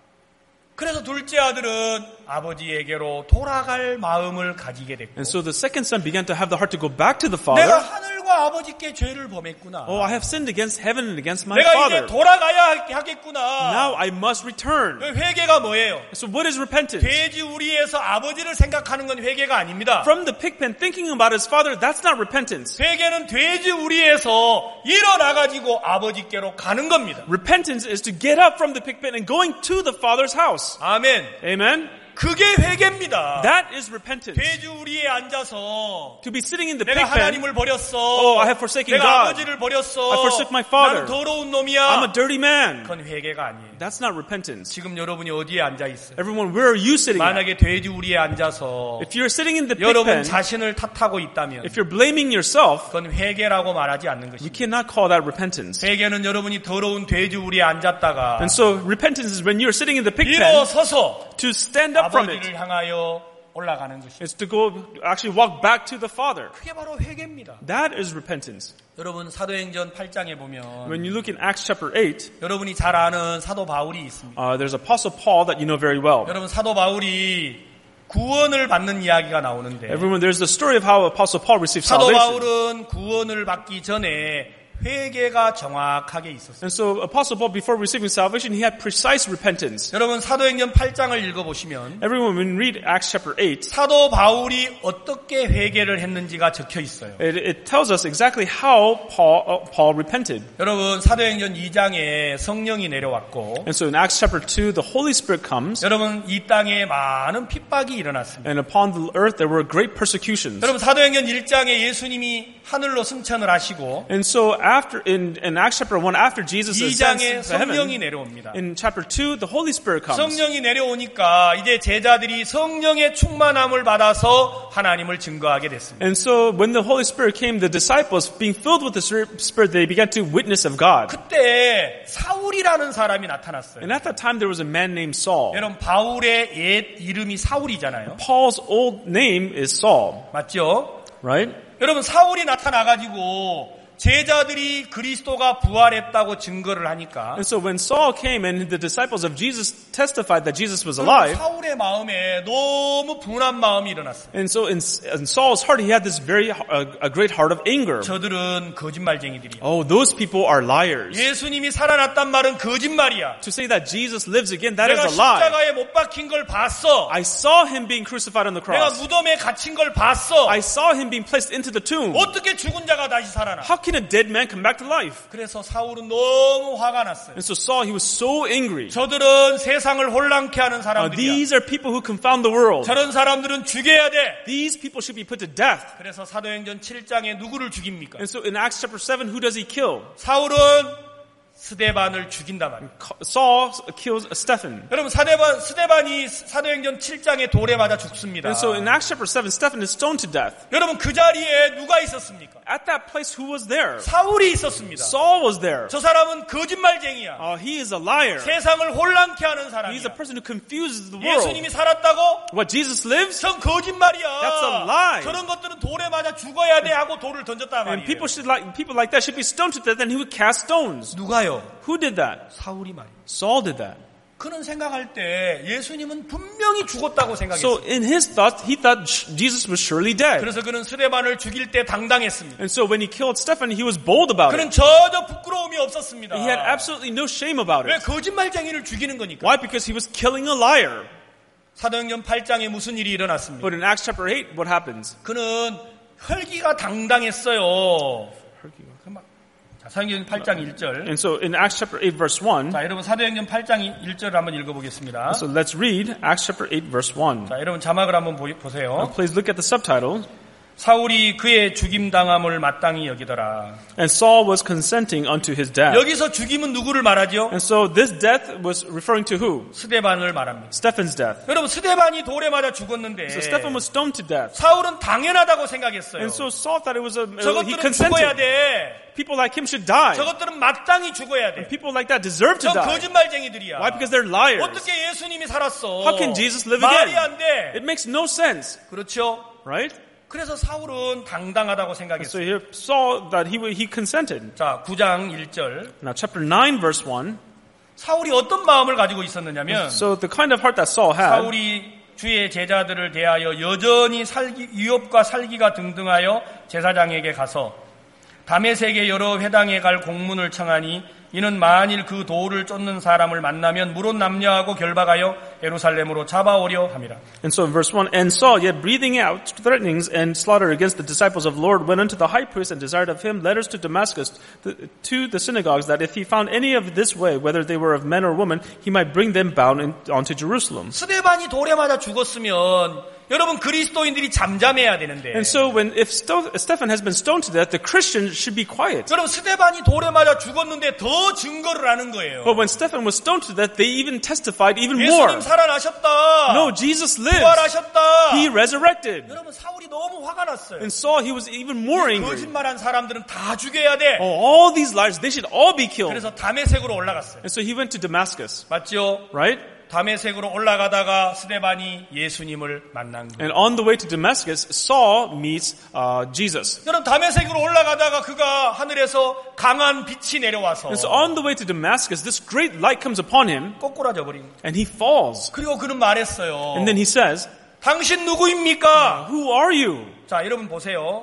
그래서 둘째 아들은 아버지에게로 돌아갈 마음을 가지게 됐고, And so the second son began to have the heart to go back to the 내가 father. 하늘과 아버지께 죄를 범했구나. Oh, I have sinned against heaven and against my 내가 이제 father. 돌아가야 하겠구나. Now I must return. 회개가 뭐예요? So what is repentance? 돼지 우리에서 아버지를 생각하는 건 회개가 아닙니다. From the pig pen thinking about his father, that's not repentance. 회개는 돼지 우리에서 일어나가지고 아버지께로 가는 겁니다. Repentance is to get up from the pig pen and going to the father's house. 아멘. Amen? 그게 회개입니다. That is repentance. 돼지 우리에 앉아서 To be sitting in the 내가 pig pen, 하나님을 버렸어. Oh, I have forsaken 내가 God. 아버지를 버렸어. I forsook my father. 나는 더러운 놈이야. I'm a dirty man. 그건 회개가 아니에요. That's not repentance. 지금 여러분이 어디에 앉아 있어요? Everyone, where are you sitting at? 만약에 돼지 우리에 앉아서 If you're sitting in the pig 여러분 pen, 자신을 탓하고 있다면 if you're blaming yourself, 그건 회개라고 말하지 않는 we 것입니다. cannot call that repentance. 회개는 여러분이 더러운 돼지 우리에 앉았다가 And so repentance is when you're sitting in the pig pen, 일어서서 to stand up from it. 아버지를 향하여 올라가는 것입니다. It's to go actually walk back to the Father. 그게 바로 회개입니다. That is repentance. 여러분 사도행전 팔 장에 보면 When you look in Acts chapter eight, 여러분이 잘 아는 사도 바울이 있습니다. uh, there's Apostle Paul that you know very well. 여러분 사도 바울이 구원을 받는 이야기가 나오는데 Everyone, there's the story of how Apostle Paul received 사도 salvation. 바울은 구원을 받기 전에 회개가 정확하게 있었어요. And so Apostle Paul, before receiving salvation, he had precise repentance. 여러분 사도행전 팔 장을 읽어보시면 Everyone, when you read Acts chapter eight, 사도 바울이 어떻게 회개를 했는지가 적혀 있어요. it, it tells us exactly how Paul, uh, Paul repented. 여러분 사도행전 이 장에 성령이 내려왔고 And so in Acts chapter two, the Holy Spirit comes, 여러분 이 땅에 많은 핍박이 일어났습니다. and upon the earth there were great persecutions. 여러분 사도행전 일 장에 예수님이 하늘로 승천을 하시고 And so after in, in Acts chapter one, after Jesus 이 ascends 장에 to heaven, 성령이 내려옵니다. in chapter two, the Holy Spirit comes. 성령이 내려오니까 이제 제자들이 성령의 충만함을 받아서 하나님을 증거하게 됐습니다. And so when the Holy Spirit came, the disciples, being filled with the Spirit, they began to witness of God. 그때 사울이라는 사람이 나타났어요. And at that time there was a man named Saul. 여러분 바울의 옛 이름이 사울이잖아요. Paul's old name is Saul, 맞죠? right? 여러분 사울이 나타나가지고 제자들이 그리스도가 부활했다고 증거를 하니까 And so when Saul came and the disciples of Jesus testified that Jesus was alive, 사울의 마음에 너무 분한 마음이 일어났어요. and so in, in Saul's heart he had this very uh, a great heart of anger. 저들은 거짓말쟁이들이야. Oh, those people are liars. 예수님이 살아났단 말은 거짓말이야. To say that Jesus lives again, that is 내가 a lie. 십자가에 못 박힌 걸 봤어. I saw him being crucified on the 내가 cross. 무덤에 갇힌 걸 봤어. I saw him being placed into the tomb. 어떻게 죽은 자가 다시 살아나? How can a dead man come back to life? 그래서 사울은 너무 화가 났어요. And so Saul, he was so angry. 저들은 세상을 혼란케 하는 Uh, 사람들이야. these are people who confound the world. 저런 사람들은 죽여야 돼. These people should be put to death. 그래서 사도행전 칠 장에 누구를 죽입니까? And so in Acts chapter seven, who does he kill? 사울은 스데반을 죽인단 말이에요. Saul kills Stephen. 여러분 사데반, 스데반이 사도행전 칠 장에 돌에 맞아 죽습니다. And so in Acts chapter seven, Stephen is stoned to death. 여러분 그 자리에 누가 있었습니까? At that place, who was there? 사울이 있었습니다. Saul was there. 저 사람은 거짓말쟁이야. Uh, he is a liar. 세상을 혼란케 하는 He's 사람이야. a person who confuses the world. 예수님이 살았다고? What, Jesus lives? 전 거짓말이야. That's a lie. 저런 것들은 돌에 맞아 죽어야 돼 하고 돌을 던졌단 And 말이에요. people should like people like that should be stoned to death, and he would cast stones. 누가요? Who did that? 사울이 말이에요. Saul did that. 그는 생각할 때 예수님은 분명히 죽었다고 생각했어요. So in his thoughts, he thought Jesus was surely dead. 그래서 그는 스데반을 죽일 때 당당했습니다. And so when he killed Stephen, he was bold about 그는 it. 전혀 부끄러움이 없었습니다. He had absolutely no shame about 왜 it. 거짓말쟁이를 죽이는 거니까? Why? Because he was killing a liar. 사도행전 팔 장에 무슨 일이 일어났습니까? But in Acts chapter eight, what happens? 그는 혈기가 당당했어요. 막, 자, 사도행전 팔 장 일 절. And so in Acts chapter eight, verse one, 자, 여러분 사도행전 팔 장 일 절을 한번 읽어보겠습니다. so let's read Acts chapter eight, verse one. 자, 여러분 자막을 한번 보, 보세요. Please look at the subtitle. 사울이 그의 죽임당함을 마땅히 여기더라. And Saul was consenting unto his death. 여기서 죽임은 누구를 말하죠? And so this death was referring to who? 스데반을 말합니다. Stephen's death. 여러분 스데반이 돌에 맞아 죽었는데 So Stephen was stoned to death. 사울은 당연하다고 생각했어요. And so Saul thought it was a, he 저것들은 죽어야 consented. 돼. People like him should die. 저것들은 마땅히 죽어야 돼. People like that deserve to 저 die. 거짓말쟁이들이야. Why? Because they're liars. 어떻게 예수님이 살았어? How can Jesus live 말이 again? 안 돼. It makes no sense. 그렇죠? Right? 그래서 사울은 당당하다고 So 생각했어요. here Saul that he he consented. 자, 구 장 일 절. Now chapter nine verse one. 사울이 어떤 마음을 가지고 있었느냐면 So the kind of heart that Saul had. 사울이 주의 제자들을 대하여 여전히 살기, 유업과 살기가 등등하여 제사장에게 가서 다메섹의 여러 회당에 갈 공문을 청하니 이는 만일 그 도를 쫓는 사람을 만나면 물론 남녀하고 결박하여 예루살렘으로 잡아오려 함이라. And so in verse one, and Saul, yet breathing out threatenings and slaughter against the disciples of the Lord, went unto the high priest and desired of him letters to Damascus, the, to the synagogues, that if he found any of this way, whether they were of men or women, he might bring them bound in, onto Jerusalem. 스데반이 돌에 맞아 죽었으면 여러분 그리스도인들이 잠잠해야 되는데. And so when if Sto- Stephen has been stoned to death, the Christians should be quiet. 여러분 스데반이 돌에 맞아 죽었는데 더 증거를 하는 거예요. But when Stephen was stoned to death, they even testified even more. 예수님 살아나셨다. No, Jesus lives. 부활하셨다. He resurrected. 여러분 사울이 너무 화가 났어요. And Saul, he was even more angry. 거짓말한 사람들은 다 죽여야 돼. Oh, all these liars, they should all be killed. 그래서 다메섹으로 올라갔어요. And so he went to Damascus, 맞죠? right? 다메섹으로 올라가다가 스데반이 예수님을 만난 거예요. And on the way to Damascus, Saul meets uh, Jesus. 여러분 다메섹으로 올라가다가 그가 하늘에서 강한 빛이 내려와서 And so on the way to Damascus, this great light comes upon him, 꼬꾸라져 버린 거예요. and he falls. 그리고 그는 말했어요. And then he says, 당신 누구입니까? who are you? 자, 여러분 보세요.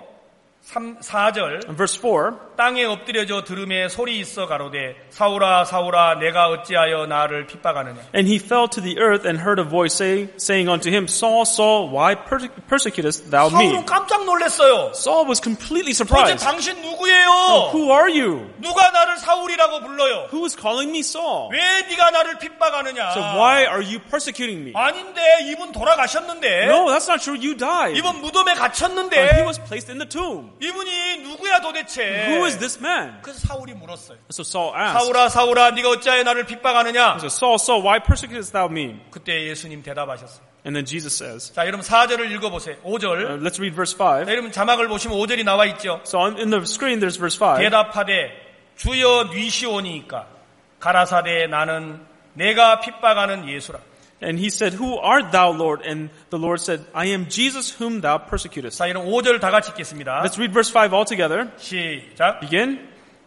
삼, 사 절. And verse four, 땅에 엎드려져 들음에 소리 있어 가로되 사울아 사울아 내가 어찌하여 나를 핍박하느냐. and he fell to the earth and heard a voice say, saying unto him, Saul, Saul, why perse- persecutest thou me? 사울은 깜짝 놀랐어요. Saul was completely 도대체 surprised. 당신 Oh, 누구예요? who are you? 누가 나를 사울이라고 불러요? Who is calling me Saul? 왜 네가 나를 핍박하느냐? So why are you persecuting me? 아닌데 이분 돌아가셨는데. No, that's not true. You died. 이분 무덤에 Uh, he 갇혔는데. was placed in the tomb. 이분이 누구야 도대체? Who is this man? 그래서 사울이 물었어요. So Saul asked, 사울아 사울아 네가 어찌하여 나를 핍박하느냐? so Saul, Saul, why persecutest thou me? 그때 예수님 대답하셨어요. And then Jesus says, 자, 여러분 사 절을 읽어보세요. 오 절. uh, let's read verse 자, five. 여러분 자막을 보시면 오 절이 나와 있죠. So on, in the screen there's verse five. 대답하되 주여 뉘시오니이까 가라사대 나는 내가 핍박하는 예수라. And he said, Who art thou, Lord? And the Lord said, I am Jesus whom thou persecutest. 자, 이런 오 절 다 같이 읽겠습니다. Let's read verse five all together. 시작. Begin.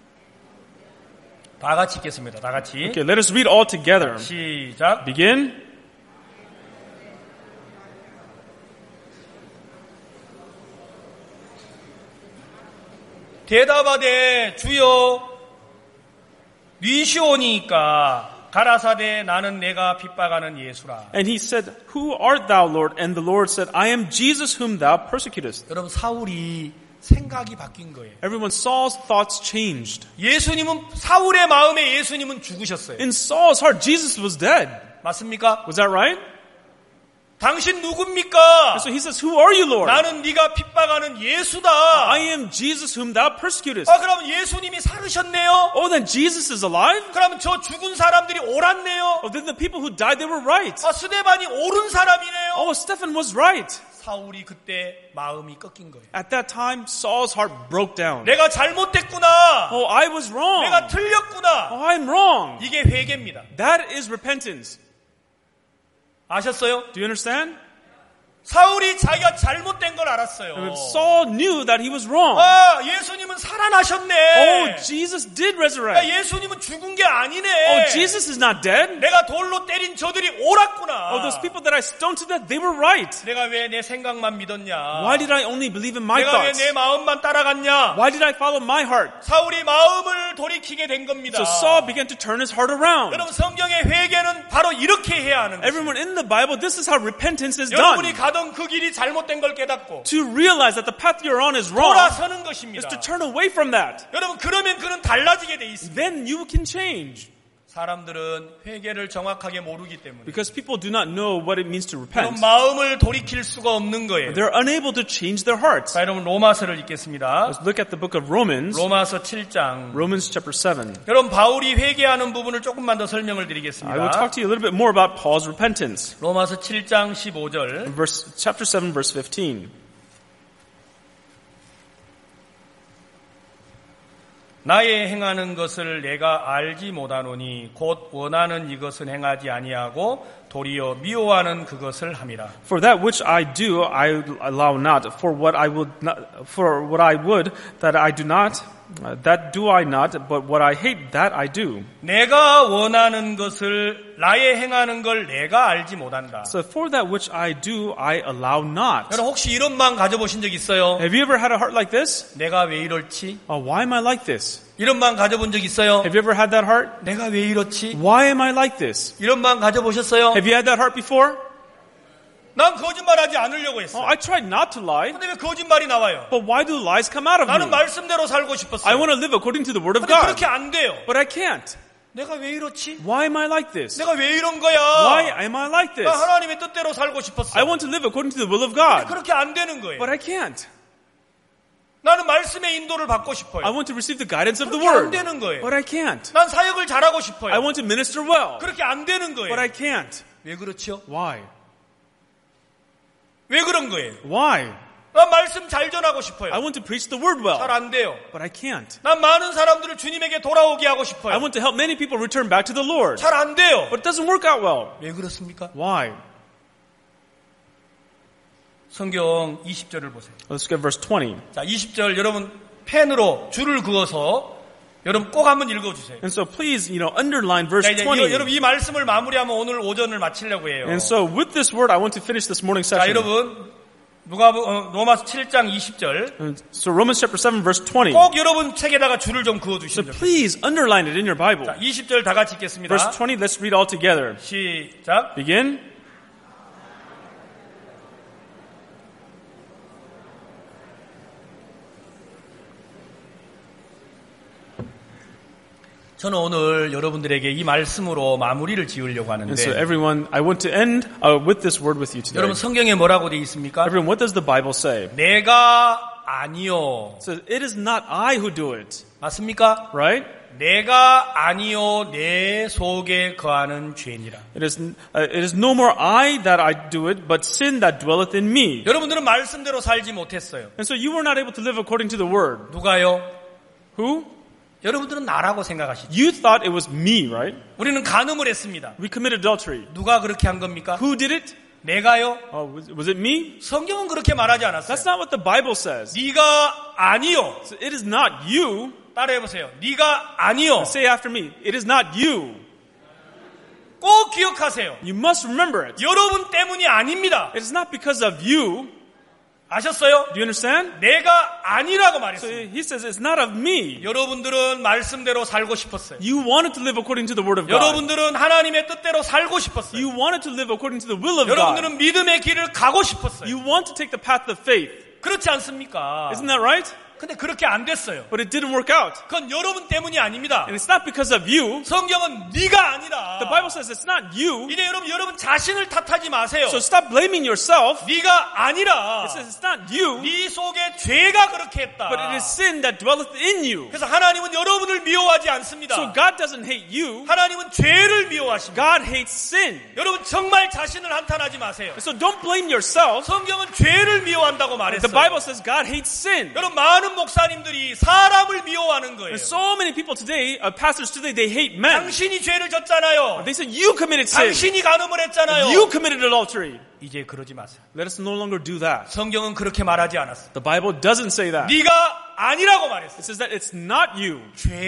다 같이 읽겠습니다. 다 같이. Okay, let us read all together. 시작. Begin. 대답하되 주여 니시오니까 가라사대 나는 내가 핍박하는 예수라. And he said, Who art thou, Lord? And the Lord said, I am Jesus whom thou persecutest. 여러분 사울이 생각이 바뀐 거예요. Everyone, Saul's thoughts changed. 예수님은 사울의 마음에 예수님은 죽으셨어요. In Saul's heart, Jesus was dead. 맞습니까? Was that right? 당신 누굽니까? And so he says, Who are you, Lord? 나는 네가 핍박하는 예수다. I am Jesus whom thou persecutest. 아, 그럼 예수님이 살으셨네요. Oh, then Jesus is alive? 그럼 저 죽은 사람들이 옳았네요. Oh, then the people who died, they were right. 아, 스데반이 옳은 사람이네요. Oh, Stephen was right. 사울이 그때 마음이 꺾인 거예요. At that time, Saul's heart broke down. 내가 잘못됐구나. Oh, I was wrong. 내가 틀렸구나. Oh, I'm wrong. 이게 회개입니다. That is repentance. 아셨어요? Do you understand? 사울이 자기가 잘못된 걸 알았어요. Saul knew that he was wrong. 아, 예수님은 살아나셨네. Oh, Jesus did 아, resurrect. 예수님은 죽은 게 아니네. Oh, Jesus is not dead. 내가 돌로 때린 저들이 옳았구나. Oh, those people that I stoned to death, they were right. 내가 왜 내 생각만 믿었냐? Why did I only believe in my 내가 왜 thoughts? 내 마음만 따라갔냐? Why did I follow my heart? 사울이 마음을 돌이키게 된 겁니다. So Saul began to turn his heart around. 여러분 성경의 회개는 바로 이렇게 해야 하는 거예요. Everyone in the Bible, this is how repentance is 여러분이 done. 가던 그 길이 잘못된 걸 깨닫고 To realize that the path you're on is wrong 돌아서는 is 것입니다. to turn away from that. 여러분 그러면 그는 달라지게 돼 있습니다. Then you can change. 사람들은 회개를 정확하게 모르기 때문에 Because people do not know what it means to 여러분 repent. 마음을 돌이킬 수가 없는 거예요. They're unable to change their hearts. 자, 여러분 로마서를 읽겠습니다. Let's look at the book of Romans, 로마서 칠 장. Romans chapter seven. 여러분 바울이 회개하는 부분을 조금만 더 설명을 I will 드리겠습니다. talk to you a little bit more about Paul's repentance. 로마서 칠 장 십오 절. Verse, chapter seven, verse fifteen. 나의 행하는 것을 내가 알지 못하노니 곧 원하는 이것은 행하지 아니하고 도리어 미워하는 그것을 함이라. For that which I do, I allow not. For what I would not, for what I would that I do not, uh, that do I not. But what I hate, that I do. 내가 원하는 것을 나의 행하는 걸 내가 알지 못한다. So for that which I do, I allow not. 여러분 혹시 이런 마음 가져보신 적 있어요? Have you ever had a heart like this? 내가 왜 이럴지? Oh, why am I like this? 이런 마음 가져본 적 있어요? Have you ever had that heart? 내가 왜 이렇지? Why am I like this? 이런 마음 가져보셨어요? Have you had that heart before? 난 거짓말하지 않으려고 Oh, 했어. I tried not to lie. 근데 왜 거짓말이 나와요? But why do lies come out of 나는 me? 말씀대로 살고 I 싶었어요. want to live according to the word of 근데 God. 그렇게 안 돼요. But I can't. 내가 왜 이렇지? Why am I like this? 내가 왜 이런 거야? Why am I like this? 나 하나님의 뜻대로 살고 I 싶었어. want to live according to the will of God. 그렇게 안 되는 거예요. But I can't. 나는 말씀의 인도를 받고 싶어요. I want to receive the guidance of the 그렇게 안 word. 되는 거예요. But I can't. 난 사역을 잘하고 싶어요. I want to minister well. 그렇게 안 되는 거예요. But I can't. 왜 그렇죠? Why? 왜 그런 거예요? Why? 난 말씀 잘 전하고 싶어요. I want to preach the word well. 잘 안 돼요. But I can't. 난 많은 사람들을 주님에게 돌아오게 하고 싶어요. I want to help many people return back to the Lord. 잘 안 돼요. But it doesn't work out well. 왜 그렇습니까? Why? 성경 이십 절을 보세요. Let's get verse twenty. 자, 이십 절 여러분 펜으로 줄을 그어서 여러분 꼭 한번 읽어주세요. And so please, you know, underline verse 자, 이제 twenty. 이, 여러분 이 말씀을 마무리하면 오늘 오전을 마치려고 해요. And so with this word, I want to finish this morning 자, session. 여러분 누가 어, 로마서 칠 장 이십 절. So Romans chapter seven, verse twenty. 꼭 여러분 책에다가 줄을 좀 그어 So 주시면 좋겠습니다. please underline it in your Bible. 자, 이십 절 다 같이 읽겠습니다. Verse twenty, let's read all together. 시작. Begin. 저는 오늘 여러분들에게 이 말씀으로 마무리를 지으려고 하는데 And so everyone, I want to end uh, with this word with you today. 여러분 성경에 뭐라고 되어 있습니까? Everyone, what does the Bible say? 내가 아니요. It says, it is not I who do it. 맞습니까? Right? 내가 아니요 내 속에 거하는 죄니라. It is, uh, it is no more I that I do it, but sin that dwelleth in me. 여러분들은 말씀대로 살지 못했어요. And so you were not able to live according to the word. 누가요? Who? 여러분들은 나라고 생각하시죠. You thought it was me, right? 우리는 간음을 했습니다. We committed adultery. 누가 그렇게 한 겁니까? Who did it? 내가요? Oh, was, was it me? 성경은 그렇게 말하지 않았어요. That's not what the Bible says. 네가 아니요. So it is not you. 따라해보세요. 네가 아니요. Say after me. It is not you. 꼭 기억하세요. You must remember it. 여러분 때문이 아닙니다. It is not because of you. 아셨어요? Do you understand? 내가 아니라고 So 말했어요. he says it's not of me. 여러분들은 말씀대로 살고 싶었어요. You wanted to live according to the word of God. 여러분들은 하나님의 뜻대로 살고 싶었어요. You wanted to live according to the will of God. 여러분들은 믿음의 길을 가고 싶었어요. You want to take the path of faith. 그렇지 않습니까? Isn't that right? 근데 그렇게 안 됐어요. But it didn't work out. 그건 여러분 때문이 아닙니다. And it's not because of you. 성경은 네가 아니라. The Bible says it's not you. 이제 여러분 여러분 자신을 탓하지 마세요. So stop blaming yourself. 네가 아니라. It says it's not you. 네 속에 죄가 그렇게 했다. But it is sin that dwelleth in you. 그래서 하나님은 여러분을 미워하지 않습니다. So God doesn't hate you. 하나님은 죄를 미워하십니다. God hates sin. 여러분 정말 자신을 한탄하지 마세요. So don't blame yourself. 성경은 죄를 미워한다고 말했어요. The Bible says God hates sin. 여러분 많은 목사님들이 사람을 미워하는 거예요. And so many people today, uh, pastors today, they hate men. 당신이 죄를 졌잖아요. They say you committed sin. 당신이 간음을 했잖아요. You committed adultery. 이제 그러지 마세요. Let us no longer do that. 성경은 그렇게 말하지 않았어요. The Bible doesn't say that. 네가 아니라고 말했어요. It says that it's not you,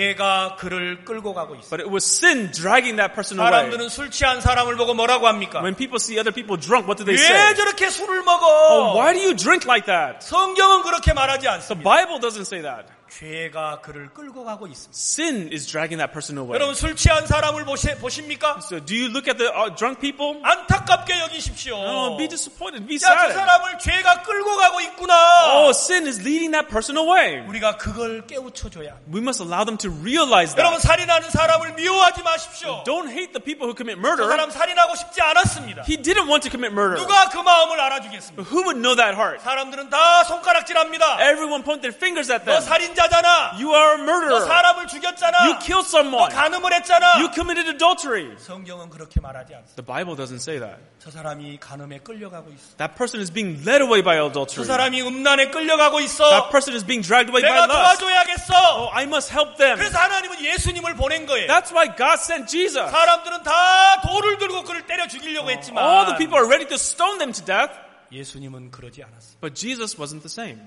죄가 그를 끌고 가고 있어요. but it was sin dragging that person away. 사람들은 술 취한 사람을 보고 뭐라고 합니까? When people see other people drunk, what do they 왜 say? 저렇게 술을 Oh, 먹어? why do you drink like that? 성경은 그렇게 말하지 The 않습니다. Bible doesn't say that. 죄가 그를 끌고 가고 있습니다. Sin is dragging that person away. 여러분 술 취한 사람을 보시, 보십니까? So do you look at the uh, drunk people? 안타깝게 여기십시오. Oh, be disappointed, be 야, 그 sad. 사람을 죄가 끌고 가고 있구나. Oh, sin is leading that person away. 우리가 그걸 깨우쳐줘야. We must allow them to realize 여러분 that. 살인하는 사람을 미워하지 마십시오. Don't hate the people who commit 그 murder. 사람 살인하고 싶지 않았습니다. He didn't want to commit murder. 누가 그 마음을 알아주겠습니까? But who would know that heart? 사람들은 다 손가락질합니다. Everyone point their fingers at 너 them. 살인자잖아. You are a 너 murderer. 사람을 죽였잖아. You killed 너 someone. 간음을 했잖아. You committed adultery. 성경은 그렇게 말하지 않습니다. The Bible doesn't say that. 저 사람이 간음에 끌려가고 있어. That person is being led away by 저 adultery. 사람이 음란에 끌려가고 있어. That person is being dragged away by 내가 lust. 도와줘야겠어. Oh, I must help them. 그래서 하나님은 예수님을 보낸 거예요. That's why God sent Jesus. 사람들은 다 돌을 들고 그를 때려 죽이려고 했지만 All the people are ready to stone them to death. 예수님은 그러지 않았어요. But Jesus wasn't the same.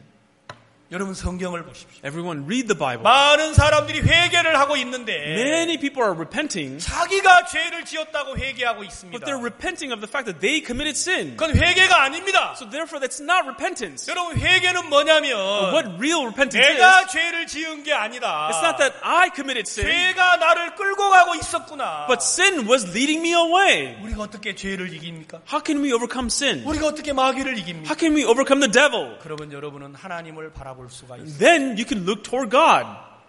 여러분 성경을 보십시오. Everyone read the Bible. 많은 사람들이 회개를 하고 있는데 Many people are repenting, 자기가 죄를 지었다고 회개하고 있습니다. but they're repenting of the fact that they committed sin. 그건 회개가 아닙니다. So therefore that's not repentance. 여러분 회개는 뭐냐면 What real repentance is, 내가 죄를 지은 게 아니다. it's not that I committed sin, 죄가 나를 끌고 가고 있었구나. but sin was leading me away. 우리가 어떻게 죄를 이깁니까? How can we overcome sin? 우리가 어떻게 마귀를 이깁니까? How can we overcome the devil? 그러면 여러분은 하나님을 바라볼 수가 있어요. Then you can look toward God.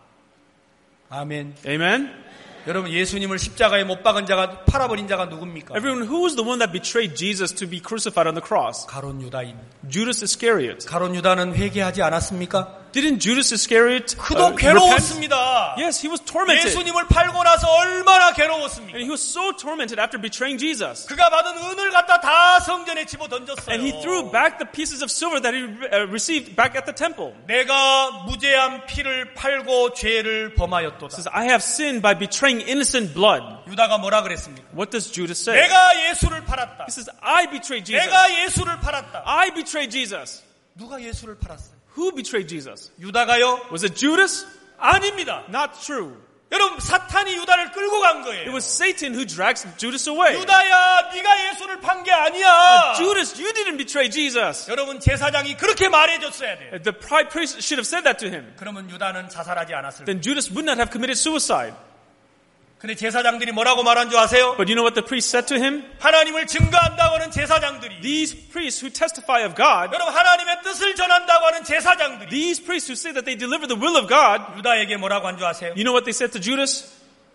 아멘. Amen? 여러분 예수님을 십자가에 못 박은 자가 팔아버린 자가 누굽니까? Everyone, who was the one that betrayed Jesus to be crucified on the cross? 가론 유다인. Judas Iscariot. 가론 유다는 회개하지 않았습니까? Didn't Judas Iscariot 그도 uh, repent? 괴로웠습니다. Yes, he was tormented. 예수님을 팔고 나서 얼마나 괴로웠습니까? And he was so tormented after betraying Jesus. 그가 받은 은을 갖다 다 성전에 집어 던졌어요. And he threw back the pieces of silver that he uh, received back at the temple. 내가 무죄한 피를 팔고 죄를 He 범하였도다. says, I have sinned by betraying innocent blood. 유다가 뭐라 그랬습니까? What does Judas say? 내가 예수를 팔았다. He says, I betrayed Jesus. 내가 예수를 팔았다. I betrayed Jesus. 누가 예수를 팔았어요? Who betrayed Jesus? 유다가요? Was it Judas? 아닙니다. Not true. 여러분 사탄이 유다를 끌고 간 거예요. It was Satan who drags Judas away. 유다야, 네가 예수를 판 게 아니야. Judas, you didn't betray Jesus. 여러분 제사장이 그렇게 말해줬어야 돼요. The high priest should have said that to him. 그러면 유다는 자살하지 않았을 거예요. Then Judas would not have committed suicide. 근데 제사장들이 뭐라고 말한 줄 아세요? But you know what the priest said to him? 하나님을 증거한다고 하는 제사장들이, These priests who testify of God, 여러분 하나님의 뜻을 전한다고 하는 제사장들이 these priests who say that they deliver the will of God, 유다에게 뭐라고 한 줄 아세요? you know what they said to Judas?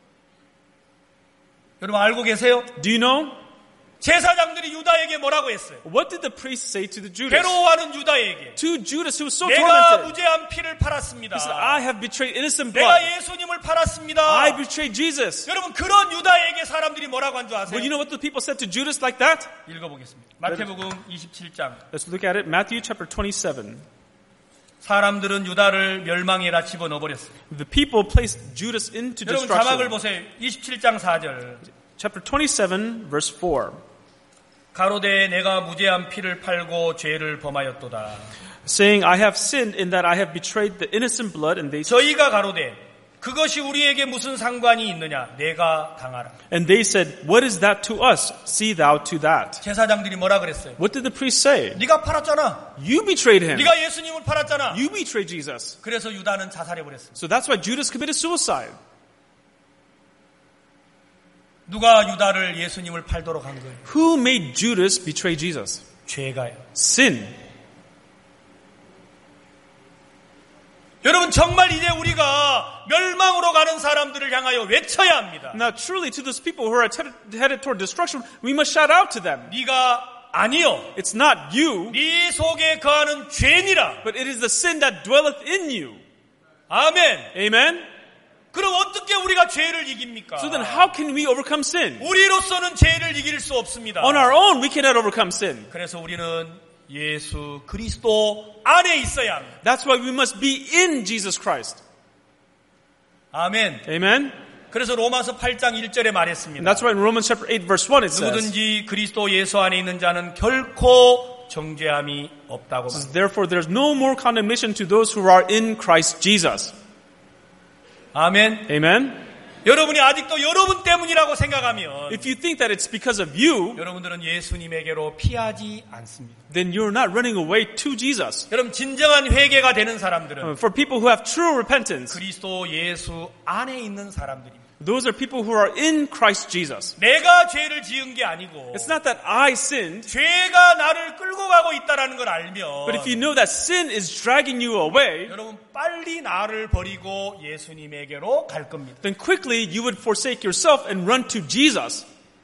여러분 알고 계세요? Do you know? 제사장들이 유다에게 뭐라고 했어요? What did the priest say to the Judas? 괴로워하는 유다에게 To Judas who was so 내가 tormented. 무죄한 피를 팔았습니다. He said, I have betrayed innocent 내가 blood. 예수님을 팔았습니다. I betrayed Jesus. 여러분 그런 유다에게 사람들이 뭐라고 한 줄 아세요? But you know what the people said to Judas like that? 읽어보겠습니다. 마태복음 이십칠 장 Let's look at it. Matthew chapter twenty-seven. 사람들은 유다를 멸망에다 집어넣어 버렸어요. The people placed Judas into 여러분 자막을 destruction. 보세요. 이십칠 장 사 절. Chapter twenty-seven, verse four. 가로되 내가 무죄한 피를 팔고 죄를 범하였도다. Saying, I have sinned in that I have betrayed the innocent blood, and they 저희가 가로되 그것이 우리에게 무슨 상관이 있느냐? 내가 당하라. and they said, What is that to us? See thou to that. 제사장들이 뭐라 그랬어요? What did the priest say? 네가 팔았잖아. You betrayed him. 네가 예수님을 팔았잖아. You betrayed Jesus. 그래서 유다는 자살해 버렸어요. So that's why Judas committed suicide. 누가 유다를 예수님을 팔도록 한 거예요? Who made Judas betray Jesus? 죄가요. Sin. 여러분 정말 이제 우리가 멸망으로 가는 사람들을 향하여 외쳐야 합니다. Now truly to those people who are headed toward destruction, we must shout out to them. 네가 아니요. It's not you, 네 속에 거하는 죄니라. but it is the sin that dwelleth in you. 아멘. Amen? 그럼 어떻게 우리가 죄를 이깁니까? So then how can we overcome sin? 우리로서는 죄를 이길 수 없습니다. On our own, we cannot overcome sin. 그래서 우리는 예수 그리스도 안에 있어야 합니다. That's why we must be in Jesus Christ. 아멘. Amen? 그래서 로마서 팔 장 일 절에 And 말했습니다. that's why in Romans chapter eight verse one it says, 누구든지 그리스도 예수 안에 있는 자는 결코 정죄함이 없다고 말합니다. Therefore there is no more condemnation to those who are in Christ Jesus. 아멘. Amen? 여러분이 아직도 여러분 때문이라고 생각하면 If you think that it's because of you, 여러분들은 예수님에게로 피하지 않습니다. then you're not running away to Jesus. 여러분 진정한 회개가 되는 사람들은 For people who have true repentance, 그리스도 예수 안에 있는 사람들입니다. those are people who are in Christ Jesus. 내가 죄를 지은 게 아니고 It's not that I sinned, 죄가 나를 끌고 가고 있다는 걸 알면 but if you know that sin is dragging you away, 여러분 빨리 나를 버리고 예수님에게로 갈 겁니다. then quickly you would forsake yourself and run to Jesus.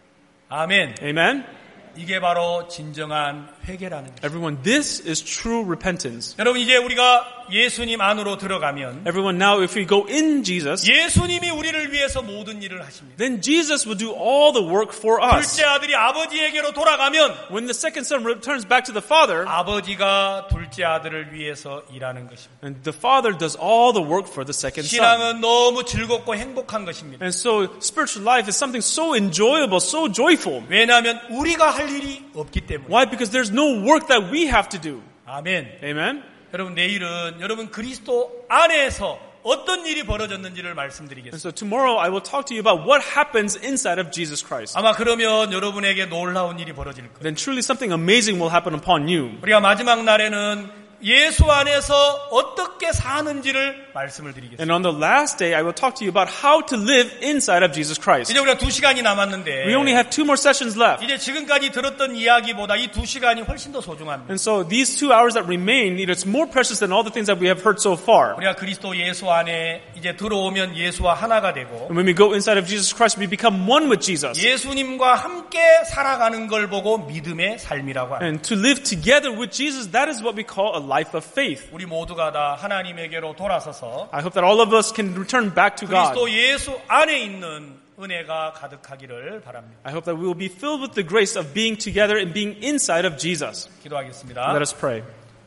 아멘. Amen? 이게 바로 진정한 회개라는 거예요. Everyone, this is true repentance. 여러분 이제 우리가 예수님 안으로 들어가면 Everyone, now if we go in Jesus, 예수님이 우리를 위해서 모든 일을 하십니다. then Jesus will do all the work for us. 둘째 아들이 아버지에게로 돌아가면 When the second son returns back to the father, 아버지가 둘째 아들을 위해서 일하는 것입니다. and the father does all the work for the second son. 신앙은 너무 즐겁고 행복한 것입니다. And so spiritual life is something so enjoyable, so joyful. 왜냐하면 우리가 할 일이 없기 때문에. Why? Because there's no work that we have to do. 아멘. Amen? 여러분 내일은 여러분 그리스도 안에서 어떤 일이 벌어졌는지를 And 말씀드리겠습니다. so tomorrow I will talk to you about what happens inside of Jesus Christ. 아마 그러면 여러분에게 놀라운 일이 벌어질 거예요. Then truly something amazing will happen upon you. 우리가 마지막 날에는 예수 안에서 어떻게 사는지를 말씀을 드리겠습니다. And on the last day I will talk to you about how to live inside of Jesus Christ. 이제 우리가 두 시간이 남았는데 We only have two more sessions left. 이제 지금까지 들었던 이야기보다 이 두 시간이 훨씬 더 소중합니다. And so these two hours that remain, it's more precious than all the things that we have heard so far. 우리가 그리스도 예수 안에 이제 들어오면 예수와 하나가 되고 And when we go inside of Jesus Christ, we become one with Jesus. 예수님과 함께 살아가는 걸 보고 믿음의 삶이라고 합니다. And to live together with Jesus, that is what we call a life of faith. 우리 모두가 다 하나님에게로 돌아서서 I hope that all of us can return back to God. 그리스도 예수 안에 있는 은혜가 가득하기를 바랍니다. I hope that we will be filled with the grace of being together and being inside of Jesus. 기도하겠습니다. Let us pray.